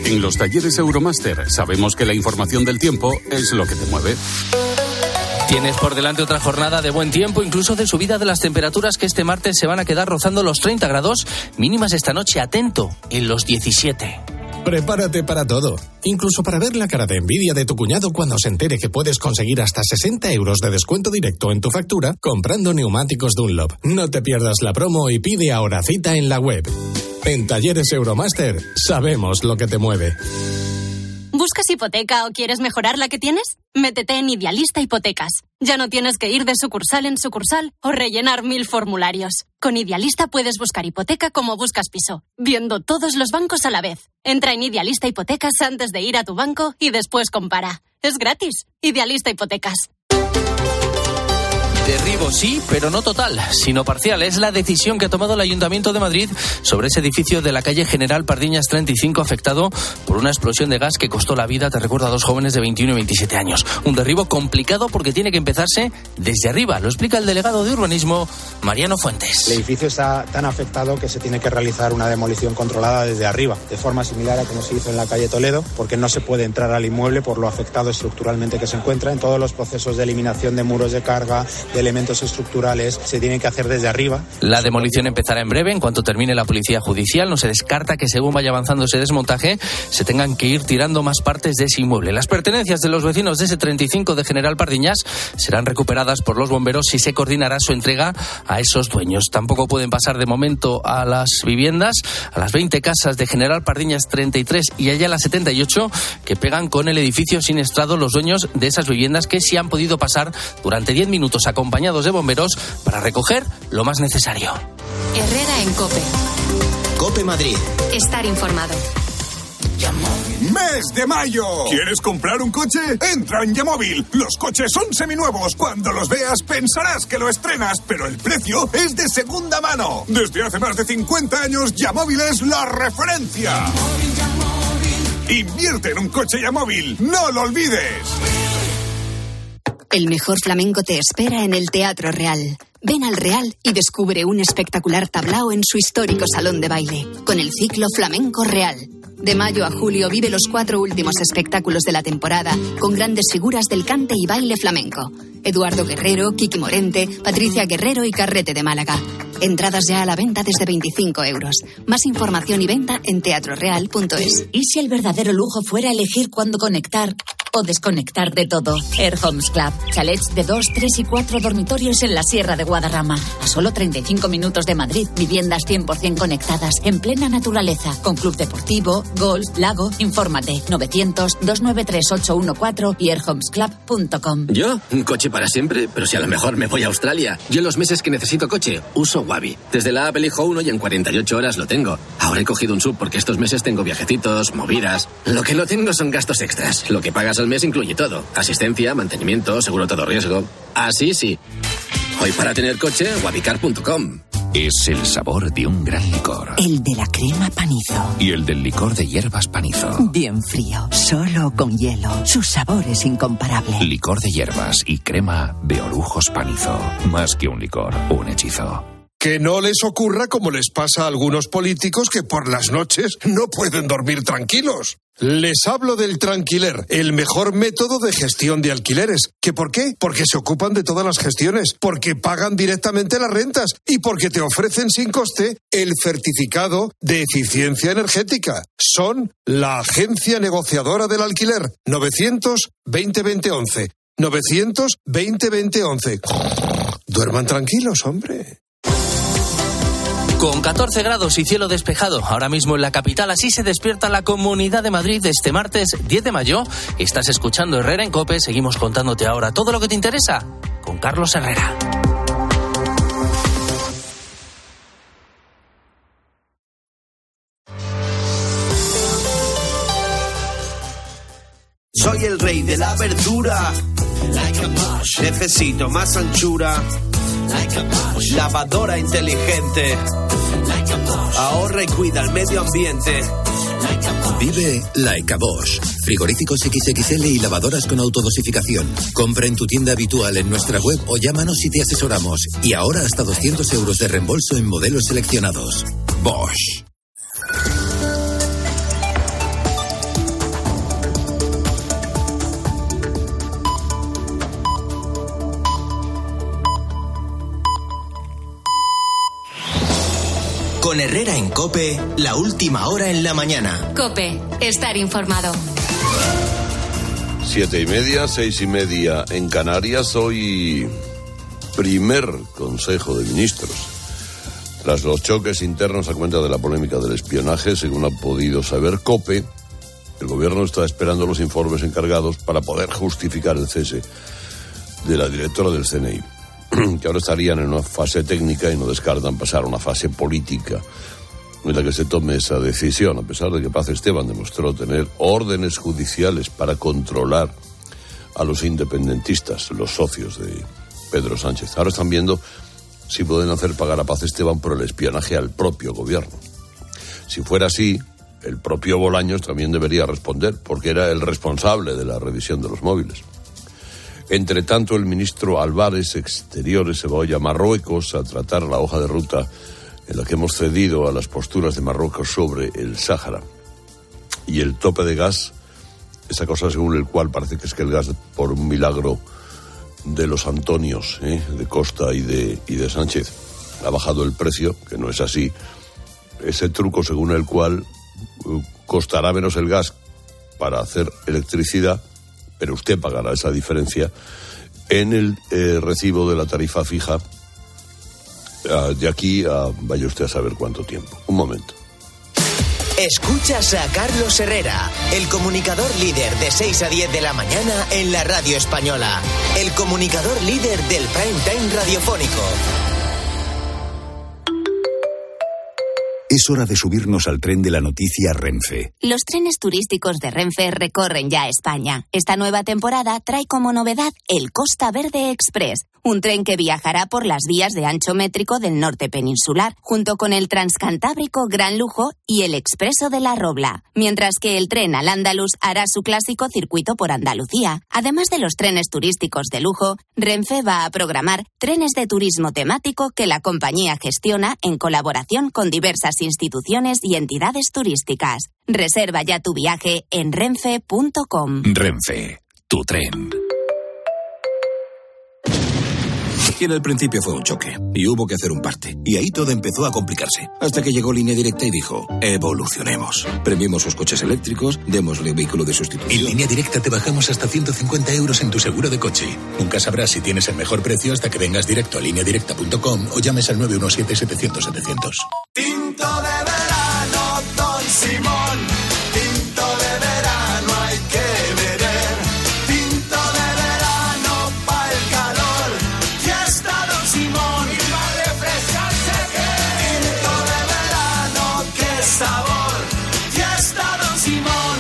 En los talleres Euromaster sabemos que la información del tiempo es lo que te mueve. Tienes por delante otra jornada de buen tiempo, incluso de subida de las temperaturas que este martes se van a quedar rozando los treinta grados, mínimas esta noche, atento, en los diecisiete. Prepárate para todo, incluso para ver la cara de envidia de tu cuñado cuando se entere que puedes conseguir hasta sesenta euros de descuento directo en tu factura comprando neumáticos Dunlop. No te pierdas la promo y pide ahora cita en la web. En Talleres Euromaster sabemos lo que te mueve. ¿Buscas hipoteca o quieres mejorar la que tienes? Métete en Idealista Hipotecas. Ya no tienes que ir de sucursal en sucursal o rellenar mil formularios. Con Idealista puedes buscar hipoteca como buscas piso, viendo todos los bancos a la vez. Entra en Idealista Hipotecas antes de ir a tu banco y después compara. Es gratis. Idealista Hipotecas. Derribo sí, pero no total, sino parcial. Es la decisión que ha tomado el Ayuntamiento de Madrid sobre ese edificio de la calle General Pardiñas treinta y cinco afectado por una explosión de gas que costó la vida, te recuerdo, a dos jóvenes de veintiuno y veintisiete años. Un derribo complicado porque tiene que empezarse desde arriba. Lo explica el delegado de urbanismo, Mariano Fuentes. El edificio está tan afectado que se tiene que realizar una demolición controlada desde arriba, de forma similar a como se hizo en la calle Toledo, porque no se puede entrar al inmueble por lo afectado estructuralmente que se encuentra. En todos los procesos de eliminación de muros de carga, de elementos estructurales, se tienen que hacer desde arriba. La demolición empezará en breve, en cuanto termine la policía judicial. No se descarta que según vaya avanzando ese desmontaje, se tengan que ir tirando más partes de ese inmueble. Las pertenencias de los vecinos de ese treinta y cinco de General Pardiñas serán recuperadas por los bomberos y se coordinará su entrega a esos dueños. Tampoco pueden pasar de momento a las viviendas, a las veinte casas de General Pardiñas treinta y tres y allá las setenta y ocho que pegan con el edificio siniestrado, los dueños de esas viviendas que sí han podido pasar durante diez minutos acompañados de bomberos para recoger lo más necesario. Herrera en COPE. COPE Madrid. Estar informado. ¡Mes de mayo! ¿Quieres comprar un coche? Entra en Yamóvil. Los coches son seminuevos. Cuando los veas pensarás que lo estrenas, pero el precio es de segunda mano. Desde hace más de cincuenta años, Yamóvil es la referencia. Invierte en un coche Yamóvil. ¡No lo olvides! El mejor flamenco te espera en el Teatro Real. Ven al Real y descubre un espectacular tablao en su histórico salón de baile, con el ciclo Flamenco Real. De mayo a julio vive los cuatro últimos espectáculos de la temporada, con grandes figuras del cante y baile flamenco. Eduardo Guerrero, Kiki Morente, Patricia Guerrero y Carrete de Málaga. Entradas ya a la venta desde veinticinco euros. Más información y venta en teatro real punto es. ¿Y si el verdadero lujo fuera elegir cuándo conectar o desconectar de todo? Air Homes Club. Chalets de dos, tres y cuatro dormitorios en la Sierra de Guadarrama. A solo treinta y cinco minutos de Madrid. Viviendas cien por ciento conectadas, en plena naturaleza. Con club deportivo, golf, lago. Infórmate. novecientos, doscientos noventa y tres, ochocientos catorce y air homes club punto com. ¿Yo? Un coche para siempre, pero si a lo mejor me voy a Australia. Yo en los meses que necesito coche, uso Wabi. Desde la app elijo uno y en cuarenta y ocho horas lo tengo. Ahora he cogido un sub porque estos meses tengo viajecitos, movidas. Lo que no tengo son gastos extras. Lo que pagas al mes incluye todo. Asistencia, mantenimiento, seguro todo riesgo. Así sí. Hoy para tener coche, wabicar punto com. Es el sabor de un gran licor. El de la crema Panizo. Y el del licor de hierbas Panizo. Bien frío, solo con hielo. Su sabor es incomparable. Licor de hierbas y crema de Orujos Panizo. Más que un licor, un hechizo. Que no les ocurra como les pasa a algunos políticos que por las noches no pueden dormir tranquilos. Les hablo del Tranquiler, el mejor método de gestión de alquileres. ¿Qué por qué? Porque se ocupan de todas las gestiones, porque pagan directamente las rentas y porque te ofrecen sin coste el certificado de eficiencia energética. Son la agencia negociadora del alquiler. novecientos veinte veinte once. novecientos veinte veinte once. Duerman tranquilos, hombre. Con catorce grados y cielo despejado, ahora mismo en la capital, así se despierta la Comunidad de Madrid este martes diez de mayo. Estás escuchando Herrera en COPE, seguimos contándote ahora todo lo que te interesa con Carlos Herrera. Soy el rey de la verdura, necesito más anchura. Lavadora inteligente, ahorra y cuida el medio ambiente. Vive Like a Bosch. Frigoríficos equis equis ele y lavadoras con autodosificación. Compra en tu tienda habitual en nuestra web o llámanos y te asesoramos. Y ahora hasta doscientos euros de reembolso en modelos seleccionados. Bosch. Con Herrera en COPE, la última hora en la mañana. COPE, estar informado. Siete y media, seis y media en Canarias. Hoy, primer Consejo de Ministros. Tras los choques internos a cuenta de la polémica del espionaje, según ha podido saber COPE, el gobierno está esperando los informes encargados para poder justificar el cese de la directora del C N I. Que ahora estarían en una fase técnica y no descartan pasar a una fase política en la que se tome esa decisión, a pesar de que Paz Esteban demostró tener órdenes judiciales para controlar a los independentistas, los socios de Pedro Sánchez. Ahora están viendo si pueden hacer pagar a Paz Esteban por el espionaje al propio gobierno. Si fuera así, el propio Bolaños también debería responder, porque era el responsable de la revisión de los móviles. Entre tanto, el ministro Álvarez Exteriores se va hoy a Marruecos a tratar la hoja de ruta en la que hemos cedido a las posturas de Marruecos sobre el Sáhara. Y el tope de gas, esa cosa según el cual parece que es que el gas, por un milagro de los Antonios, ¿eh? de Costa y de, y de Sánchez, ha bajado el precio, que no es así. Ese truco según el cual uh, costará menos el gas para hacer electricidad, pero usted pagará esa diferencia en el eh, recibo de la tarifa fija uh, de aquí a vaya usted a saber cuánto tiempo. Un momento. Escuchas a Carlos Herrera, el comunicador líder de seis a diez de la mañana en la radio española. El comunicador líder del prime time radiofónico. Es hora de subirnos al tren de la noticia Renfe. Los trenes turísticos de Renfe recorren ya España. Esta nueva temporada trae como novedad el Costa Verde Express, un tren que viajará por las vías de ancho métrico del norte peninsular, junto con el Transcantábrico Gran Lujo y el Expreso de la Robla, mientras que el tren Al Andalus hará su clásico circuito por Andalucía. Además de los trenes turísticos de lujo, Renfe va a programar trenes de turismo temático que la compañía gestiona en colaboración con diversas instituciones y entidades turísticas. Reserva ya tu viaje en renfe punto com. Renfe, tu tren. Y en el principio fue un choque, y hubo que hacer un parte. Y ahí todo empezó a complicarse. Hasta que llegó Línea Directa y dijo, evolucionemos. Premiemos sus coches eléctricos, démosle vehículo de sustitución. En Línea Directa te bajamos hasta ciento cincuenta euros en tu seguro de coche. Nunca sabrás si tienes el mejor precio hasta que vengas directo a línea directa punto com o llames al nueve uno siete, setecientos, setecientos. Tinto de verano, Don Simón. Tinto de verano hay que beber. Tinto de verano pa' el calor. Ya está Don Simón y va a refrescarse que. Tinto de verano, qué sabor. Ya está Don Simón.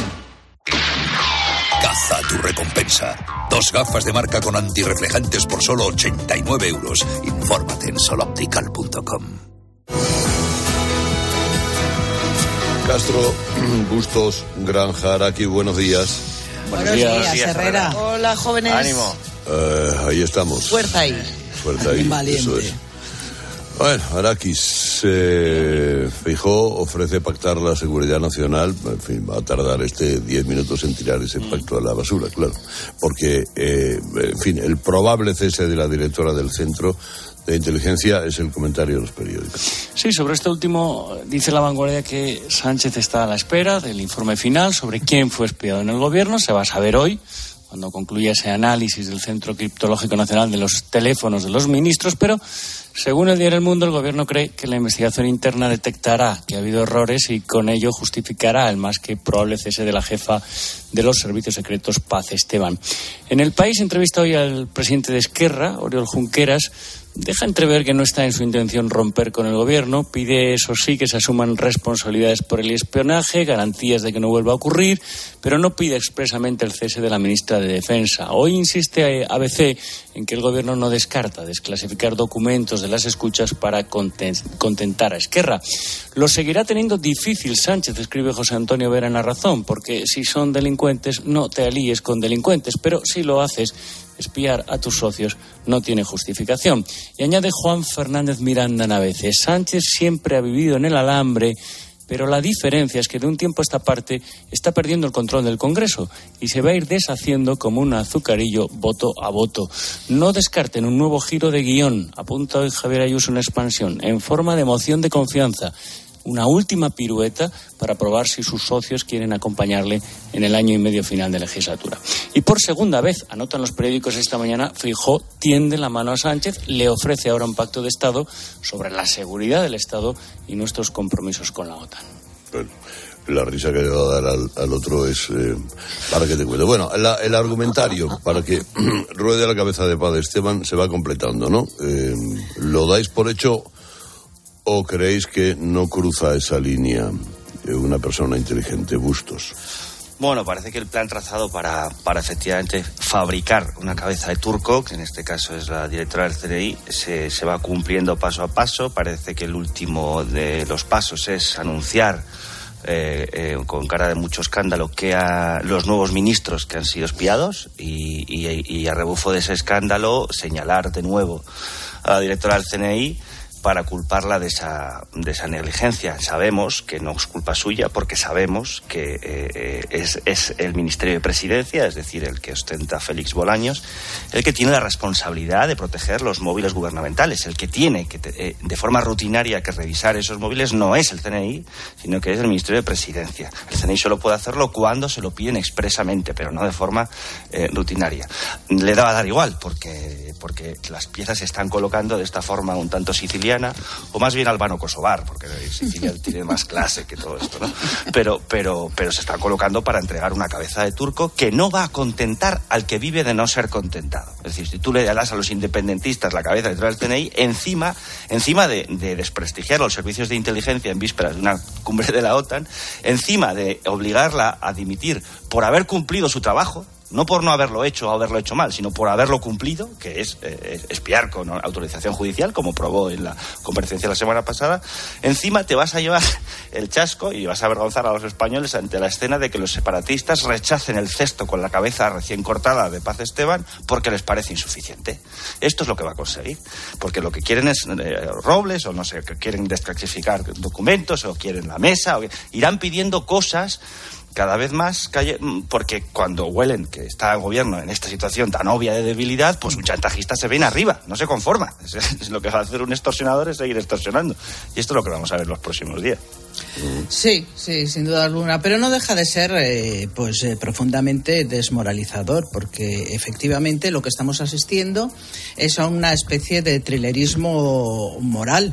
Caza tu recompensa. Dos gafas de marca con antirreflejantes por solo ochenta y nueve euros. Infórmate en soloptical punto com. Castro, Bustos, Granja, Araki, buenos días. Buenos días, días Herrera. Hola, jóvenes. Ánimo. Uh, ahí estamos. Fuerza ahí. Fuerza ahí. Valiente. Eso es. Bueno, Arakis, eh, Feijóo ofrece pactar la seguridad nacional. En fin, va a tardar este diez minutos en tirar ese pacto a la basura, claro. Porque, eh, en fin, el probable cese de la directora del Centro de Inteligencia es el comentario de los periódicos. Sí, sobre este último dice La Vanguardia que Sánchez está a la espera del informe final sobre quién fue espiado en el gobierno. Se va a saber hoy, cuando concluya ese análisis del Centro Criptológico Nacional de los teléfonos de los ministros, pero según el diario El Mundo, el gobierno cree que la investigación interna detectará que ha habido errores y con ello justificará el más que probable cese de la jefa de los servicios secretos, Paz Esteban. En El País entrevista hoy al presidente de Esquerra, Oriol Junqueras. Deja entrever que no está en su intención romper con el gobierno, pide, eso sí, que se asuman responsabilidades por el espionaje, garantías de que no vuelva a ocurrir, pero no pide expresamente el cese de la ministra de Defensa. Hoy insiste A B C en que el gobierno no descarta desclasificar documentos de las escuchas para contentar a Esquerra. Lo seguirá teniendo difícil Sánchez, escribe José Antonio Vera en La Razón, porque si son delincuentes no te alíes con delincuentes, pero si lo haces, espiar a tus socios no tiene justificación. Y añade Juan Fernández Miranda en A B C, Sánchez siempre ha vivido en el alambre, pero la diferencia es que de un tiempo a esta parte está perdiendo el control del Congreso y se va a ir deshaciendo como un azucarillo voto a voto. No descarten un nuevo giro de guión, apunta hoy Javier Ayuso en Expansión, en forma de moción de confianza. Una última pirueta para probar si sus socios quieren acompañarle en el año y medio final de legislatura. Y por segunda vez, anotan los periódicos esta mañana, Feijóo tiende la mano a Sánchez, le ofrece ahora un pacto de Estado sobre la seguridad del Estado y nuestros compromisos con la OTAN. Bueno, la risa que le va a dar al, al otro es eh, para que te cuente. Bueno, la, el argumentario para que ruede la cabeza de Padre Esteban se va completando, ¿no? Eh, ¿Lo dais por hecho o creéis que no cruza esa línea una persona inteligente? Bustos. Bueno, parece que el plan trazado para, para efectivamente fabricar una cabeza de turco, que en este caso es la directora del C N I, se, se va cumpliendo paso a paso. Parece que el último de los pasos es anunciar Eh, eh, con cara de mucho escándalo que a los nuevos ministros que han sido espiados y, y, y a rebufo de ese escándalo señalar de nuevo a la directora del C N I para culparla de esa, de esa negligencia. Sabemos que no es culpa suya porque sabemos que eh, es, es el Ministerio de Presidencia, es decir, el que ostenta Félix Bolaños, el que tiene la responsabilidad de proteger los móviles gubernamentales. El que tiene que eh, de forma rutinaria que revisar esos móviles no es el C N I, sino que es el Ministerio de Presidencia. El C N I solo puede hacerlo cuando se lo piden expresamente, pero no de forma eh, rutinaria. Le daba a dar igual porque, porque las piezas se están colocando de esta forma un tanto siciliana, o más bien albano-kosovar, porque Sicilia tiene más clase que todo esto, ¿no? Pero, pero, pero se está colocando para entregar una cabeza de turco que no va a contentar al que vive de no ser contentado. Es decir, si tú le das a los independentistas la cabeza detrás del C N I, encima, encima de, de desprestigiar los servicios de inteligencia en vísperas de una cumbre de la OTAN, encima de obligarla a dimitir por haber cumplido su trabajo, no por no haberlo hecho o haberlo hecho mal, sino por haberlo cumplido, que es eh, espiar con autorización judicial, como probó en la comparecencia la semana pasada, encima te vas a llevar el chasco y vas a avergonzar a los españoles ante la escena de que los separatistas rechacen el cesto con la cabeza recién cortada de Paz Esteban porque les parece insuficiente. Esto es lo que va a conseguir, porque lo que quieren es eh, Robles, o no sé, que quieren desclasificar documentos, o quieren la mesa, o irán pidiendo cosas cada vez más, porque cuando huelen que está el gobierno en esta situación tan obvia de debilidad, pues un chantajista se viene arriba, no se conforma. Es lo que va a hacer un extorsionador, es seguir extorsionando. Y esto es lo que vamos a ver los próximos días. Sí, sí, sin duda alguna, pero no deja de ser eh, pues eh, profundamente desmoralizador, porque efectivamente lo que estamos asistiendo es a una especie de trilerismo moral.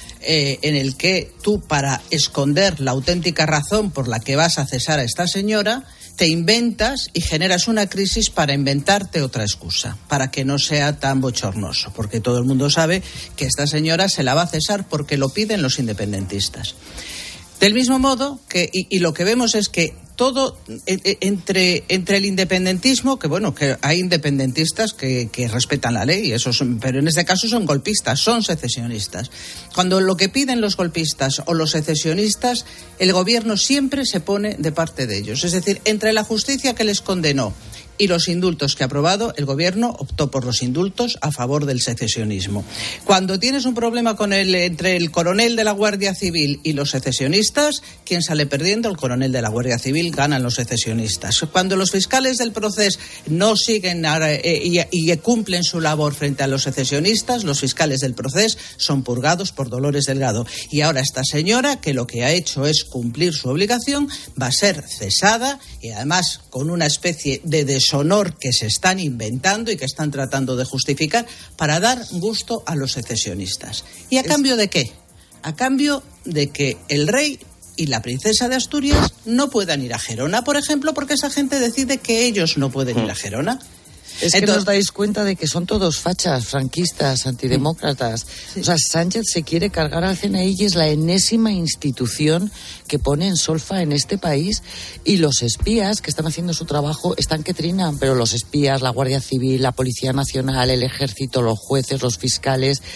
Eh, en el que tú, para esconder la auténtica razón por la que vas a cesar a esta señora, te inventas y generas una crisis para inventarte otra excusa, para que no sea tan bochornoso, porque todo el mundo sabe que esta señora se la va a cesar porque lo piden los independentistas. Del mismo modo que, y, y lo que vemos es que todo eh, entre entre el independentismo, que bueno, que hay independentistas que, que respetan la ley, eso son, pero en este caso son golpistas, son secesionistas. Cuando lo que piden los golpistas o los secesionistas, el gobierno siempre se pone de parte de ellos. Es decir, entre la justicia que les condenó y los indultos que ha aprobado, el gobierno optó por los indultos a favor del secesionismo. Cuando tienes un problema con el, entre el coronel de la Guardia Civil y los secesionistas, ¿quién sale perdiendo? El coronel de la Guardia Civil, ganan los secesionistas. Cuando los fiscales del proceso no siguen eh, y, y cumplen su labor frente a los secesionistas, los fiscales del proceso son purgados por Dolores Delgado. Y ahora esta señora, que lo que ha hecho es cumplir su obligación, va a ser cesada, y además con una especie de deshonor que se están inventando y que están tratando de justificar para dar gusto a los secesionistas. ¿Y a es... cambio de qué? A cambio de que el rey y la princesa de Asturias no puedan ir a Gerona, por ejemplo, porque esa gente decide que ellos no pueden ir a Gerona. Es que Entonces, nos dais cuenta de que son todos fachas, franquistas, antidemócratas. Sí. O sea, Sánchez se quiere cargar al C N I y es la enésima institución que pone en solfa en este país. Y los espías que están haciendo su trabajo están que trinan, pero los espías, la Guardia Civil, la Policía Nacional, el Ejército, los jueces, los fiscales,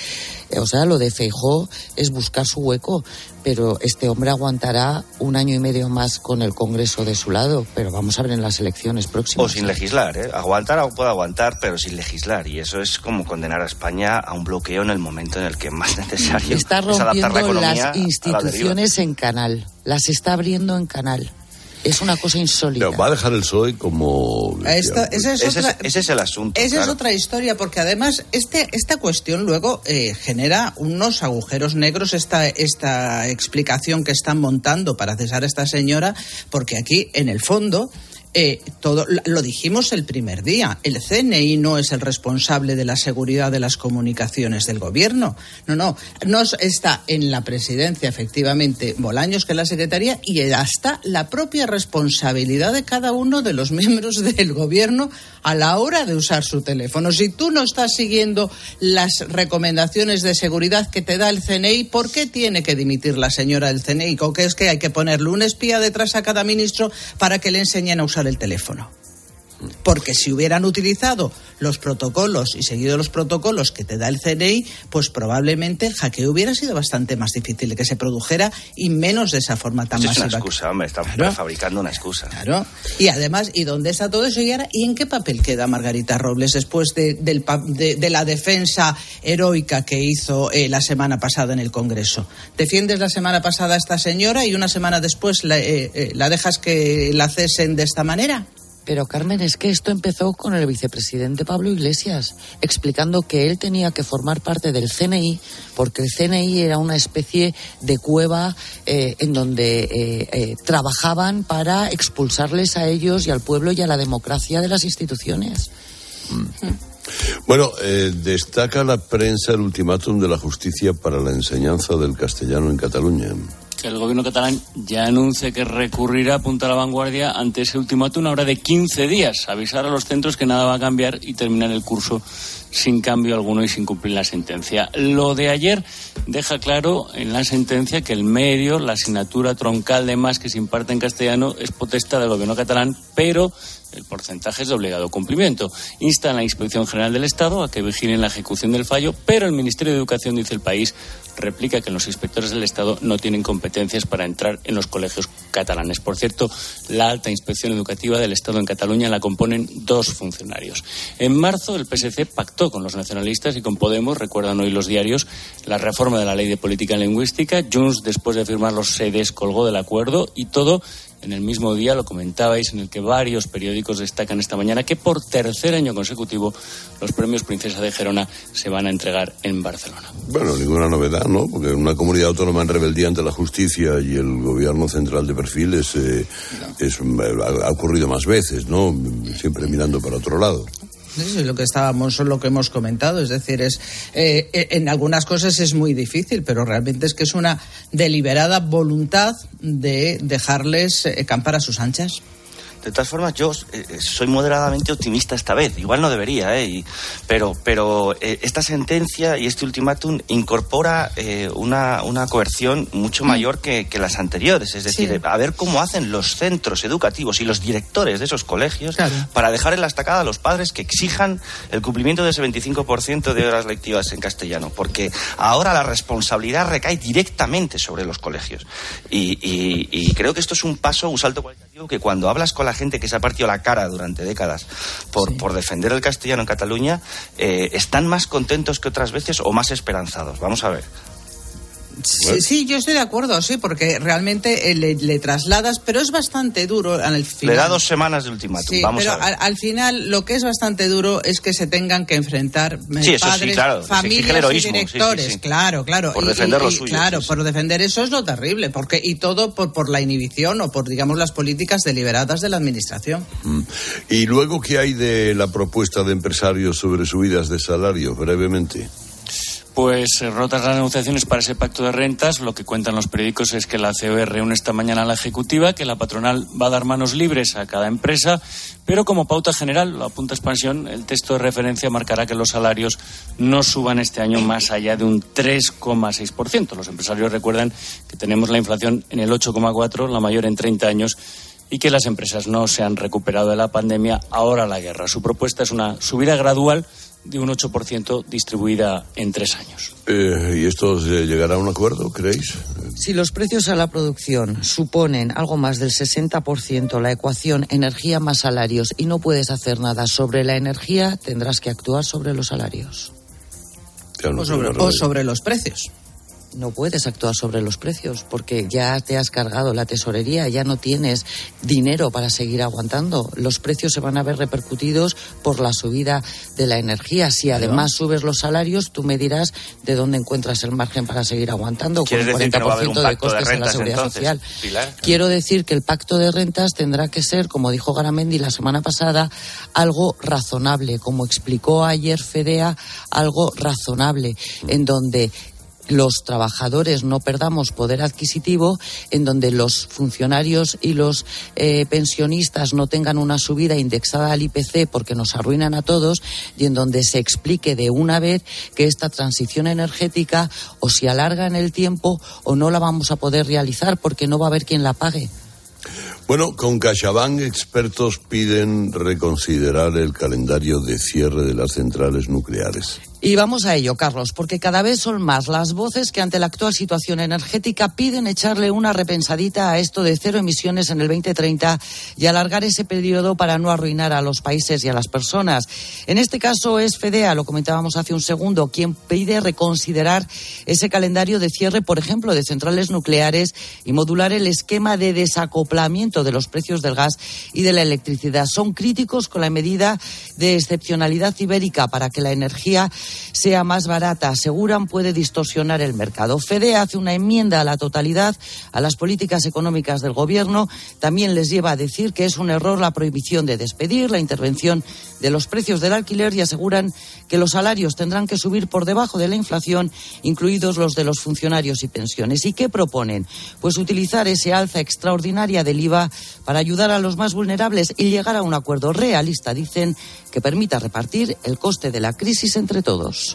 O sea, lo de Feijóo es buscar su hueco, pero este hombre aguantará un año y medio más con el Congreso de su lado, pero vamos a ver en las elecciones próximas. O sin legislar, ¿eh? Aguantar puede aguantar, pero sin legislar, y eso es como condenar a España a un bloqueo en el momento en el que es más necesario Está es adaptar la rompiendo economía las instituciones en canal, las está abriendo en canal. Es una cosa insólita. Pero va a dejar el P S O E como... Esto, esa es ese, otra, es, ese es el asunto. Esa claro. es otra historia, porque además este, esta cuestión luego eh, genera unos agujeros negros, esta, esta explicación que están montando para cesar a esta señora, porque aquí, en el fondo... Eh, todo lo dijimos el primer día, el C N I no es el responsable de la seguridad de las comunicaciones del gobierno, no, no, no está en la presidencia efectivamente Bolaños, que es la secretaría, y hasta la propia responsabilidad de cada uno de los miembros del gobierno a la hora de usar su teléfono. Si tú no estás siguiendo las recomendaciones de seguridad que te da el C N I, ¿por qué tiene que dimitir la señora del C N I? ¿O qué es que hay que ponerle un espía detrás a cada ministro para que le enseñen a usar el teléfono? Porque si hubieran utilizado los protocolos y seguido los protocolos que te da el C N I, pues probablemente el hackeo hubiera sido bastante más difícil de que se produjera y menos de esa forma tan Esto masiva. es una excusa, hombre, estamos Claro. fabricando una excusa. Claro. Y además, ¿y dónde está todo eso? ¿Y ahora, ¿y en qué papel queda Margarita Robles después de, del, de, de la defensa heroica que hizo eh, la semana pasada en el Congreso? Defiendes la semana pasada a esta señora y una semana después la, eh, eh, la dejas que la cesen de esta manera. Pero, Carmen, es que esto empezó con el vicepresidente Pablo Iglesias, explicando que él tenía que formar parte del C N I, porque el C N I era una especie de cueva eh, en donde eh, eh, trabajaban para expulsarles a ellos y al pueblo y a la democracia de las instituciones. Mm. Bueno, eh, destaca la prensa el ultimátum de la justicia para la enseñanza del castellano en Cataluña. Que el gobierno catalán ya anuncia que recurrirá, apunta a La Vanguardia, ante ese ultimátum ahora de quince días, avisar a los centros que nada va a cambiar y terminar el curso sin cambio alguno y sin cumplir la sentencia. Lo de ayer deja claro en la sentencia que el medio, la asignatura troncal de más que se imparte en castellano, es potestad del gobierno catalán, pero el porcentaje es de obligado cumplimiento. Insta a la Inspección General del Estado a que vigilen la ejecución del fallo, pero el Ministerio de Educación, dice El País, replica que los inspectores del Estado no tienen competencias para entrar en los colegios catalanes. Por cierto, la alta inspección educativa del Estado en Cataluña la componen dos funcionarios. En marzo, el P S C pactó con los nacionalistas y con Podemos, recuerdan hoy los diarios, la reforma de la Ley de Política Lingüística. Junts, después de firmarlo, se descolgó del acuerdo y todo en el mismo día, lo comentabais, en el que varios periódicos destacan esta mañana que por tercer año consecutivo los premios Princesa de Gerona se van a entregar en Barcelona. Bueno, ninguna novedad, ¿no? Porque una comunidad autónoma en rebeldía ante la justicia y el gobierno central de perfil es, eh, no. es, ha ocurrido más veces, ¿no? Siempre mirando para otro lado. Eso es lo que estábamos, lo que hemos comentado, es decir, es eh, en algunas cosas es muy difícil, pero realmente es que es una deliberada voluntad de dejarles eh, campar a sus anchas. De todas formas, yo eh, soy moderadamente optimista esta vez. Igual no debería, ¿eh? Y, pero pero eh, esta sentencia y este ultimátum incorpora eh, una, una coerción mucho mayor que, que las anteriores. Es decir, sí. a ver cómo hacen los centros educativos y los directores de esos colegios claro. para dejar en la estacada a los padres que exijan el cumplimiento de ese veinticinco por ciento de horas lectivas en castellano. Porque ahora la responsabilidad recae directamente sobre los colegios. Y, y, y creo que esto es un paso, un salto cualitativo que cuando hablas con la gente que se ha partido la cara durante décadas por, sí. por defender el castellano en Cataluña, eh, están más contentos que otras veces o más esperanzados. Vamos a ver. Sí, sí, yo estoy de acuerdo, sí, porque realmente eh, le, le trasladas, pero es bastante duro al final. Le da dos semanas de ultimátum, sí, vamos pero a ver. Al, al final lo que es bastante duro es que se tengan que enfrentar eh, sí, eso padres, sí, claro, familias heroísmo, y directores, sí, sí, sí. claro, claro. Por y, defender y, lo suyo. Claro, sí, por sí. defender eso es lo terrible, porque y todo por, por la inhibición o por, digamos, las políticas deliberadas de la administración. Mm. Y luego, ¿qué hay de la propuesta de empresarios sobre subidas de salario? Brevemente. Pues rotas las negociaciones para ese pacto de rentas. Lo que cuentan los periódicos es que la C O E reúne esta mañana a la ejecutiva, que la patronal va a dar manos libres a cada empresa, pero como pauta general, lo apunta Expansión, el texto de referencia marcará que los salarios no suban este año más allá de un tres coma seis por ciento. Los empresarios recuerdan que tenemos la inflación en el ocho coma cuatro por ciento, la mayor en treinta años, y que las empresas no se han recuperado de la pandemia, ahora la guerra. Su propuesta es una subida gradual de un ocho por ciento distribuida en tres años. Eh, ¿Y esto eh, llegará a un acuerdo, creéis? Si los precios a la producción suponen algo más del sesenta por ciento la ecuación energía más salarios y no puedes hacer nada sobre la energía, tendrás que actuar sobre los salarios. O sobre, o sobre los precios. No puedes actuar sobre los precios porque ya te has cargado la tesorería, ya no tienes dinero para seguir aguantando. Los precios se van a ver repercutidos por la subida de la energía. Si además subes los salarios, tú me dirás de dónde encuentras el margen para seguir aguantando con un cuarenta por ciento de costes en la seguridad social. Pilar. Quiero decir que el pacto de rentas tendrá que ser, como dijo Garamendi la semana pasada, algo razonable, como explicó ayer Fedea, algo razonable, en donde los trabajadores no perdamos poder adquisitivo, en donde los funcionarios y los eh, pensionistas no tengan una subida indexada al I P C porque nos arruinan a todos, y en donde se explique de una vez que esta transición energética o se alarga en el tiempo o no la vamos a poder realizar porque no va a haber quien la pague. Bueno, con CaixaBank expertos piden reconsiderar el calendario de cierre de las centrales nucleares. Y vamos a ello, Carlos, porque cada vez son más las voces que ante la actual situación energética piden echarle una repensadita a esto de cero emisiones en el veinte treinta y alargar ese periodo para no arruinar a los países y a las personas. En este caso es Fedea, lo comentábamos hace un segundo, quien pide reconsiderar ese calendario de cierre, por ejemplo, de centrales nucleares y modular el esquema de desacoplamiento de los precios del gas y de la electricidad. Son críticos con la medida de excepcionalidad ibérica para que la energía sea más barata. Aseguran puede distorsionar el mercado. Fedea hace una enmienda a la totalidad a las políticas económicas del gobierno. También les lleva a decir que es un error la prohibición de despedir, la intervención de los precios del alquiler, y aseguran que los salarios tendrán que subir por debajo de la inflación, incluidos los de los funcionarios y pensiones. ¿Y qué proponen? Pues utilizar ese alza extraordinaria del I V A para ayudar a los más vulnerables y llegar a un acuerdo realista, dicen, que permita repartir el coste de la crisis entre todos.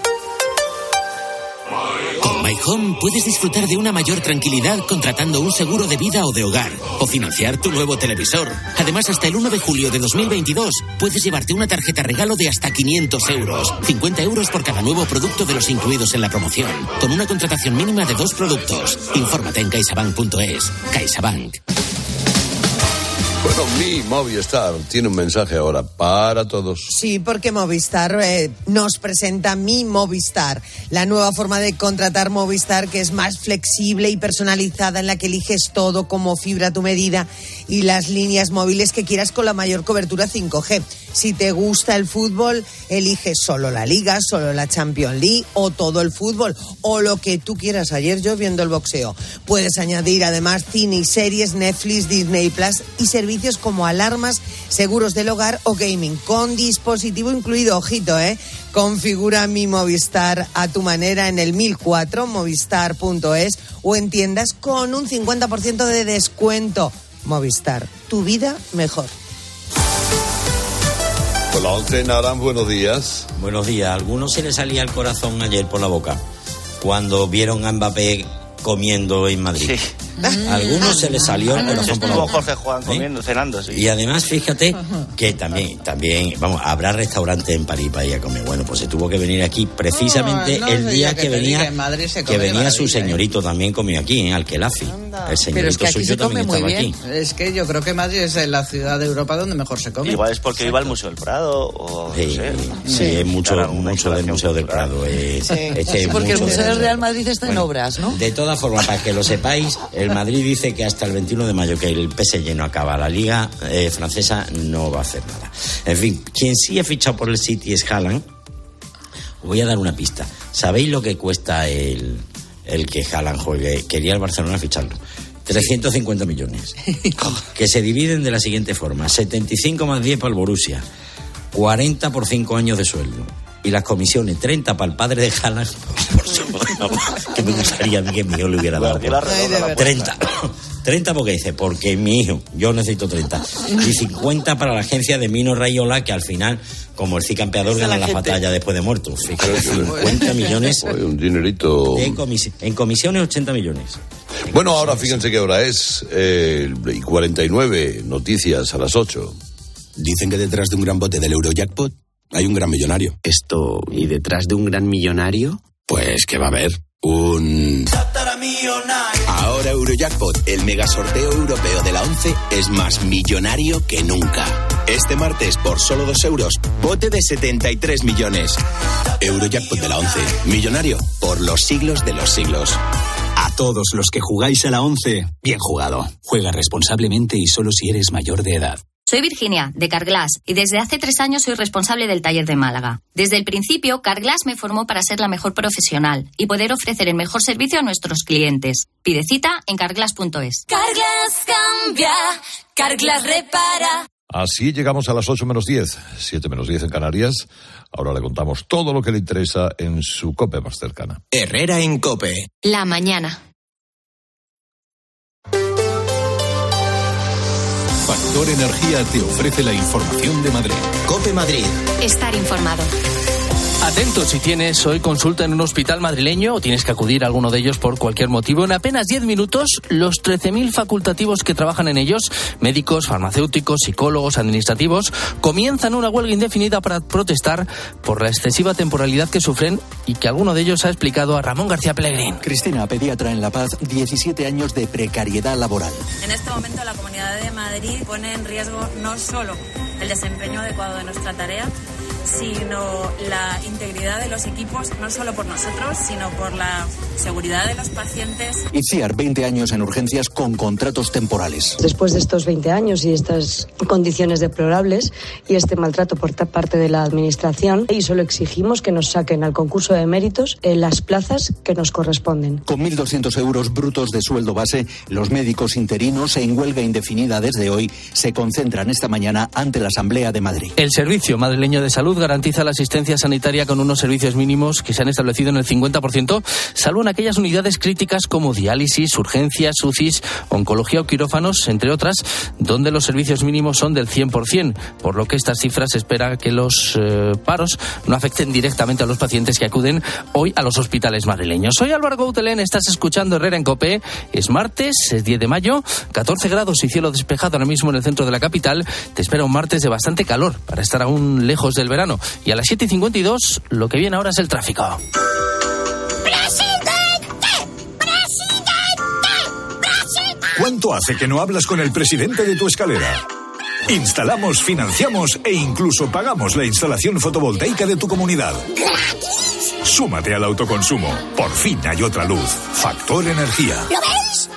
Con My Home puedes disfrutar de una mayor tranquilidad contratando un seguro de vida o de hogar o financiar tu nuevo televisor. Además, hasta el uno de julio de dos mil veintidós puedes llevarte una tarjeta regalo de hasta quinientos euros. cincuenta euros por cada nuevo producto de los incluidos en la promoción, con una contratación mínima de dos productos. Infórmate en caixabank punto es. CaixaBank. Bueno, mi Movistar tiene un mensaje ahora para todos. Sí, porque Movistar eh, nos presenta Mi Movistar, la nueva forma de contratar Movistar, que es más flexible y personalizada, en la que eliges todo como fibra a tu medida y las líneas móviles que quieras con la mayor cobertura cinco G. Si te gusta el fútbol, eliges solo la Liga, solo la Champions League o todo el fútbol o lo que tú quieras. Ayer yo viendo el boxeo. Puedes añadir además cine y series, Netflix, Disney Plus y servicios como alarmas, seguros del hogar o gaming, con dispositivo incluido. Ojito, ¿eh? Configura Mi Movistar a tu manera en el mil cuatro, movistar punto es, o en tiendas con un cincuenta por ciento de descuento. Movistar, tu vida mejor. Hola, once Naran, buenos días. Buenos días. A algunos se les salía el corazón ayer por la boca cuando vieron a Mbappé comiendo en Madrid. Sí. A algunos se les salió el corazón por la boca. Jorge Juan comiendo, ¿eh? Cenando, sí. Y además, fíjate que también, también, vamos, habrá restaurantes en París para ir a comer. Bueno, pues se tuvo que venir aquí precisamente no, no el día que, que venía, que, que venía su señorito, ¿eh? También comió aquí, en Alquelafi. El señorito Pero es que aquí suyo se come también muy estaba bien. Aquí. Es que yo creo que Madrid es la ciudad de Europa donde mejor se come. Igual es porque Exacto. iba al Museo del Prado o sí, no sé. Sí, sí, es mucho, claro, mucho del Museo del Prado. Es, sí. es sí, porque el Museo del Real Madrid está bueno, en obras, ¿no? De todas formas, para que lo sepáis, el Madrid dice que hasta el veintiuno de mayo, que el P S G no acaba la Liga eh, francesa, no va a hacer nada. En fin, quien sí ha fichado por el City es Haaland. Os voy a dar una pista. ¿Sabéis lo que cuesta el, el que Haaland juegue? Quería el Barcelona ficharlo. trescientos cincuenta millones. Que se dividen de la siguiente forma: setenta y cinco más diez para el Borussia, cuarenta por cinco años de sueldo. Y las comisiones, treinta para el padre de Haaland, por supuesto, que me gustaría a mí que mi hijo le hubiera dado. treinta. treinta porque dice, porque mi hijo, yo necesito treinta. Y cincuenta para la agencia de Mino Raiola, que al final, como el cicampeador, gana la, la batalla después de muerto. Fíjate, cincuenta millones. Oye, un dinerito. En, comisi- en comisiones, ochenta millones. En bueno, ahora fíjense qué hora es. Eh, y cuarenta y nueve, noticias a las ocho. Dicen que detrás de un gran bote del Eurojackpot hay un gran millonario. Esto, ¿y detrás de un gran millonario? Pues que va a haber un... Ahora Eurojackpot, el mega sorteo europeo de la ONCE, es más millonario que nunca. Este martes, por solo dos euros, bote de setenta y tres millones. Eurojackpot de la ONCE, millonario por los siglos de los siglos. A todos los que jugáis a la ONCE, bien jugado. Juega responsablemente y solo si eres mayor de edad. Soy Virginia, de Carglass, y desde hace tres años soy responsable del taller de Málaga. Desde el principio, Carglass me formó para ser la mejor profesional y poder ofrecer el mejor servicio a nuestros clientes. Pide cita en carglass punto es. Carglass cambia, Carglass repara. Así llegamos a las ocho menos diez, siete menos diez en Canarias. Ahora le contamos todo lo que le interesa en su COPE más cercana. Herrera en COPE. La mañana. Factor Energía te ofrece la información de Madrid. COPE Madrid. Estar informado. Atentos, si tienes hoy consulta en un hospital madrileño o tienes que acudir a alguno de ellos por cualquier motivo, en apenas diez minutos, los trece mil facultativos que trabajan en ellos, médicos, farmacéuticos, psicólogos, administrativos, comienzan una huelga indefinida para protestar por la excesiva temporalidad que sufren y que alguno de ellos ha explicado a Ramón García Pellegrín. Cristina, pediatra en La Paz, diecisiete años de precariedad laboral. En este momento la Comunidad de Madrid pone en riesgo no solo el desempeño adecuado de nuestra tarea, sino la integridad de los equipos, no solo por nosotros, sino por la seguridad de los pacientes. Itziar, veinte años en urgencias con contratos temporales. Después de estos veinte años y estas condiciones deplorables y este maltrato por parte de la Administración, y solo exigimos que nos saquen al concurso de méritos en las plazas que nos corresponden. Con mil doscientos euros brutos de sueldo base, los médicos interinos en huelga indefinida desde hoy se concentran esta mañana ante la Asamblea de Madrid. El Servicio Madrileño de Salud garantiza la asistencia sanitaria con unos servicios mínimos que se han establecido en el cincuenta por ciento, salvo en aquellas unidades críticas como diálisis, urgencias, U C Is, oncología o quirófanos, entre otras, donde los servicios mínimos son del cien por ciento, por lo que estas cifras espera que los eh, paros no afecten directamente a los pacientes que acuden hoy a los hospitales madrileños. Soy Álvaro Gautelén, estás escuchando Herrera en COPE, es martes, es diez de mayo, catorce grados y cielo despejado ahora mismo en el centro de la capital. Te espera un martes de bastante calor para estar aún lejos del verano. Y a las siete y cincuenta y dos, lo que viene ahora es el tráfico. ¡Presidente! ¡Presidente! ¡Presidente! ¿Cuánto hace que no hablas con el presidente de tu escalera? Instalamos, financiamos e incluso pagamos la instalación fotovoltaica de tu comunidad. ¡Gratis! Súmate al autoconsumo. Por fin hay otra luz. Factor Energía. ¿Lo veis?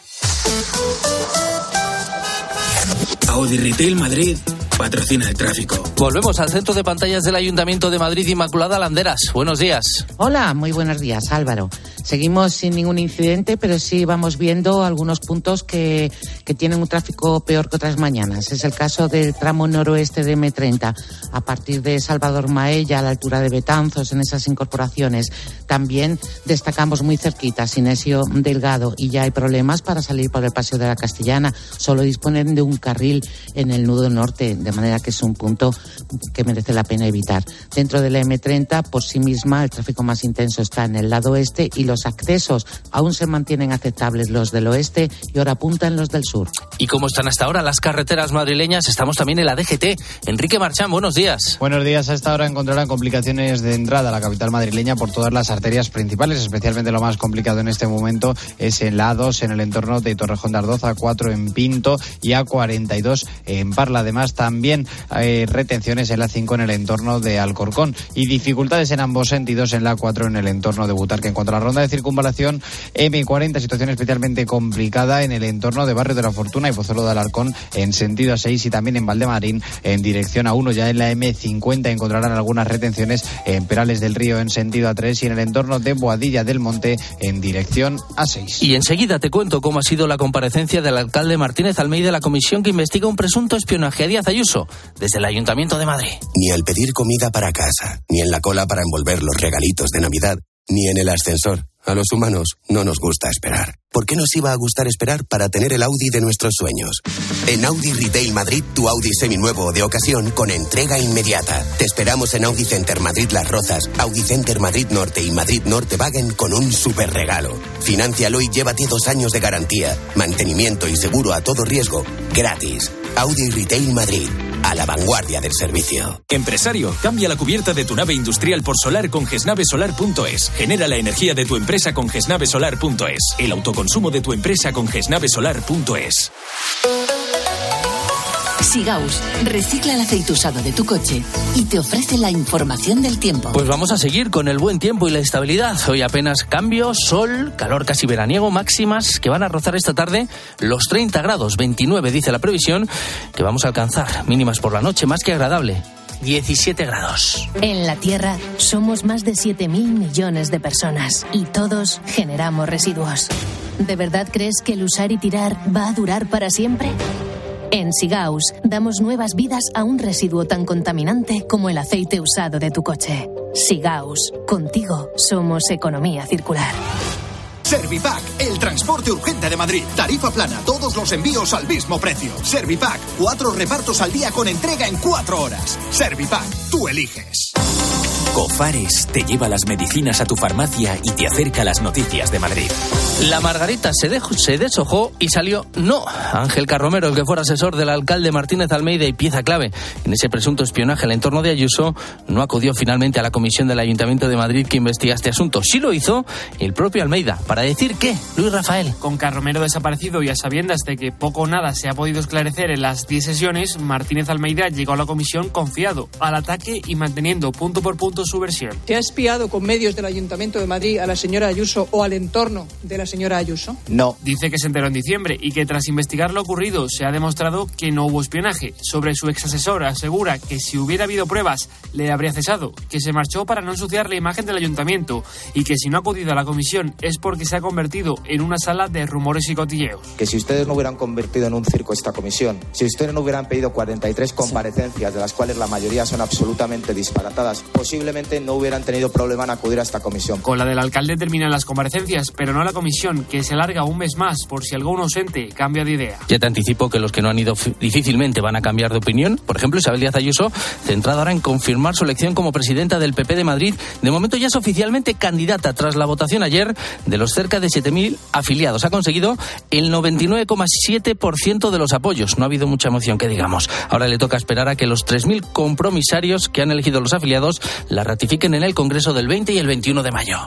Audi Retail Madrid patrocina el tráfico. Volvemos al centro de pantallas del Ayuntamiento de Madrid, Inmaculada Landeras. Buenos días. Hola, muy buenos días, Álvaro. Seguimos sin ningún incidente, pero sí vamos viendo algunos puntos que, que tienen un tráfico peor que otras mañanas. Es el caso del tramo noroeste de eme treinta, a partir de Salvador Maella, a la altura de Betanzos, en esas incorporaciones. También destacamos muy cerquita Sinesio Delgado, y ya hay problemas para salir por el Paseo de la Castellana. Solo disponen de un carril en el nudo norte, de manera que es un punto que merece la pena evitar. Dentro de la eme treinta, por sí misma, el tráfico más intenso está en el lado este y los accesos aún se mantienen aceptables, los del oeste, y ahora apuntan los del sur. ¿Y cómo están hasta ahora las carreteras madrileñas? Estamos también en la D G T. Enrique Marchán, buenos días. Buenos días. A esta hora encontrarán complicaciones de entrada a la capital madrileña por todas las arterias principales. Especialmente lo más complicado en este momento es en la A dos, en el entorno de Torrejón de Ardoz, A cuatro en Pinto y A cuarenta y dos en Parla. Además, también hay retenciones en la cinco en el entorno de Alcorcón y dificultades en ambos sentidos en la A cuatro en el entorno de Butarque. En cuanto a la ronda de circunvalación, eme cuarenta, situación especialmente complicada en el entorno de Barrio de la Fortuna y Pozuelo de Alarcón en sentido A seis, y también en Valdemarín en dirección A uno. Ya en la eme cincuenta encontrarán algunas retenciones en Perales del Río en sentido A tres y en el entorno de Boadilla del Monte en dirección A seis. Y enseguida te cuento cómo ha sido la comparecencia del alcalde Martínez Almeida, la comisión que investiga un presunto espionaje a Díaz Ayuso desde el Ayuntamiento de Madrid. Ni al pedir comida para casa, ni en la cola para envolver los regalitos de Navidad, ni en el ascensor. A los humanos no nos gusta esperar. ¿Por qué nos iba a gustar esperar para tener el Audi de nuestros sueños? En Audi Retail Madrid, tu Audi seminuevo o de ocasión con entrega inmediata. Te esperamos en Audi Center Madrid Las Rozas, Audi Center Madrid Norte y Madrid Norte Wagen con un super regalo. Fináncialo y llévate dos años de garantía, mantenimiento y seguro a todo riesgo, gratis. Audi Retail Madrid, a a la vanguardia del servicio. Empresario, cambia la cubierta de tu nave industrial por solar con gesnavesolar punto es. Genera la energía de tu empresa con gesnavesolar punto es. El autoconsumo de tu empresa con gesnavesolar punto es. Sigaus recicla el aceite usado de tu coche y te ofrece la información del tiempo. Pues vamos a seguir con el buen tiempo y la estabilidad. Hoy apenas cambio, sol, calor casi veraniego, máximas que van a rozar esta tarde los treinta grados, veintinueve dice la previsión que vamos a alcanzar, mínimas por la noche más que agradable. diecisiete grados. En la Tierra somos más de siete mil millones de personas y todos generamos residuos. ¿De verdad crees que el usar y tirar va a durar para siempre? En Sigaus damos nuevas vidas a un residuo tan contaminante como el aceite usado de tu coche. Sigaus, contigo somos economía circular. Servipack, el transporte urgente de Madrid. Tarifa plana, todos los envíos al mismo precio. Servipack, cuatro repartos al día con entrega en cuatro horas. Servipack, tú eliges. Cofares te lleva las medicinas a tu farmacia y te acerca las noticias de Madrid. La Margarita se, dejó, se deshojó y salió no. Ángel Carromero, el que fuera asesor del alcalde Martínez Almeida y pieza clave en ese presunto espionaje al entorno de Ayuso, no acudió finalmente a la comisión del Ayuntamiento de Madrid que investiga este asunto. Sí lo hizo el propio Almeida. ¿Para decir qué, Luis Rafael? Con Carromero desaparecido y a sabiendas de que poco o nada se ha podido esclarecer en las diez sesiones, Martínez Almeida llegó a la comisión confiado al ataque y manteniendo punto por punto su versión. ¿Se ha espiado con medios del Ayuntamiento de Madrid a la señora Ayuso o al entorno de la señora Ayuso? No. Dice que se enteró en diciembre y que tras investigar lo ocurrido se ha demostrado que no hubo espionaje. Sobre su exasesor asegura que si hubiera habido pruebas le habría cesado, que se marchó para no ensuciar la imagen del Ayuntamiento y que si no ha acudido a la comisión es porque se ha convertido en una sala de rumores y cotilleos. Que si ustedes no hubieran convertido en un circo esta comisión, si ustedes no hubieran pedido cuarenta y tres comparecencias, de las cuales la mayoría son absolutamente disparatadas, posiblemente no hubieran tenido problema en acudir a esta comisión. Con la del alcalde terminan las comparecencias, pero no la comisión, que se alarga un mes más por si algún ausente cambia de idea. Ya te anticipo que los que no han ido f- difícilmente van a cambiar de opinión. Por ejemplo, Isabel Díaz Ayuso, centrada ahora en confirmar su elección como presidenta del P P de Madrid. De momento ya es oficialmente candidata tras la votación ayer de los cerca de siete mil afiliados. Ha conseguido el noventa y nueve coma siete por ciento de los apoyos. No ha habido mucha emoción, que digamos. Ahora le toca esperar a que los tres mil compromisarios que han elegido los afiliados la ratifiquen en el Congreso del veinte y el veintiuno de mayo.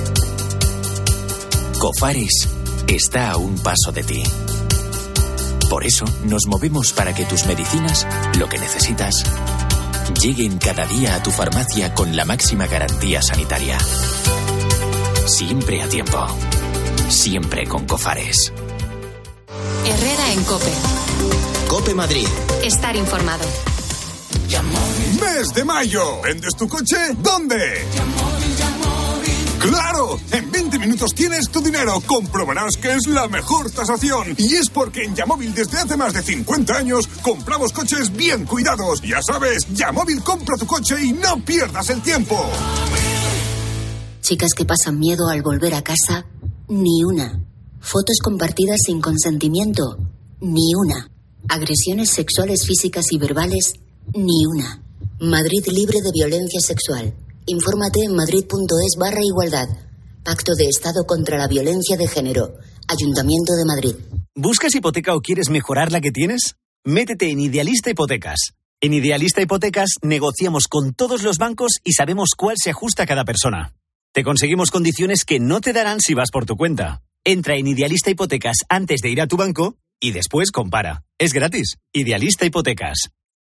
Cofares está a un paso de ti. Por eso nos movemos para que tus medicinas, lo que necesitas, lleguen cada día a tu farmacia con la máxima garantía sanitaria. Siempre a tiempo. Siempre con Cofares. Herrera en COPE. COPE Madrid. Estar informado. ¡Mes de mayo! ¿Vendes tu coche? ¿Dónde? ¡Claro! En veinte minutos tienes tu dinero. Comprobarás que es la mejor tasación. Y es porque en Yamóvil desde hace más de cincuenta años compramos coches bien cuidados. Ya sabes, Yamóvil compra tu coche y no pierdas el tiempo. Chicas que pasan miedo al volver a casa, ni una. Fotos compartidas sin consentimiento, ni una. Agresiones sexuales físicas y verbales, ni una. Madrid libre de violencia sexual. Infórmate en madrid.es barra igualdad. Pacto de Estado contra la violencia de género. Ayuntamiento de Madrid. ¿Buscas hipoteca o quieres mejorar la que tienes? Métete en Idealista Hipotecas. En Idealista Hipotecas negociamos con todos los bancos y sabemos cuál se ajusta a cada persona. Te conseguimos condiciones que no te darán si vas por tu cuenta. Entra en Idealista Hipotecas antes de ir a tu banco y después compara. Es gratis. Idealista Hipotecas.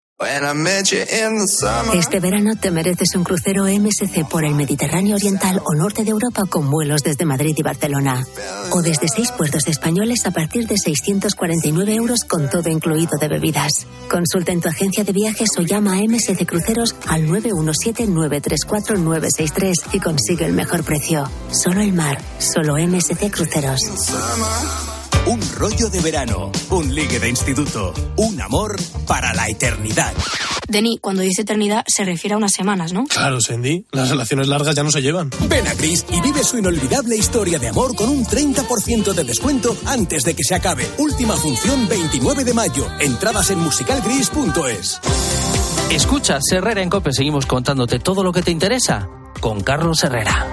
Este verano te mereces un crucero M S C por el Mediterráneo Oriental o Norte de Europa con vuelos desde Madrid y Barcelona. O desde seis puertos españoles a partir de seiscientos cuarenta y nueve euros con todo incluido de bebidas. Consulta en tu agencia de viajes o llama a M S C Cruceros al nueve uno siete, nueve tres cuatro, nueve seis tres y consigue el mejor precio. Solo el mar, solo M S C Cruceros. Un rollo de verano, un ligue de instituto, un amor para la eternidad. Deni, cuando dice eternidad se refiere a unas semanas, ¿no? Claro, Sandy, las relaciones largas ya no se llevan. Ven a Gris y vive su inolvidable historia de amor con un treinta por ciento de descuento antes de que se acabe. Última función veintinueve de mayo. Entradas en musicalgris punto es. Escucha, Herrera en COPE, seguimos contándote todo lo que te interesa con Carlos Herrera.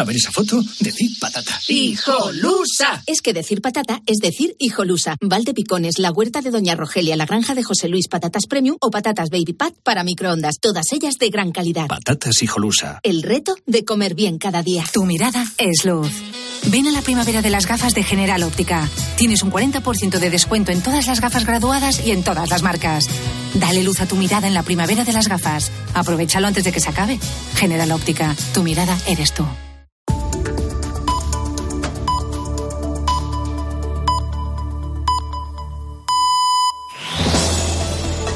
ver esa foto, decid patata. ¡Hijolusa! Es que decir patata es decir hijolusa. Valdepicones, la huerta de Doña Rogelia, la granja de José Luis, patatas premium o patatas baby pat para microondas. Todas ellas de gran calidad. Patatas hijolusa. El reto de comer bien cada día. Tu mirada es luz. Ven a la primavera de las gafas de General Óptica. Tienes un cuarenta por ciento de descuento en todas las gafas graduadas y en todas las marcas. Dale luz a tu mirada en la primavera de las gafas. Aprovechalo antes de que se acabe. General Óptica. Tu mirada eres tú.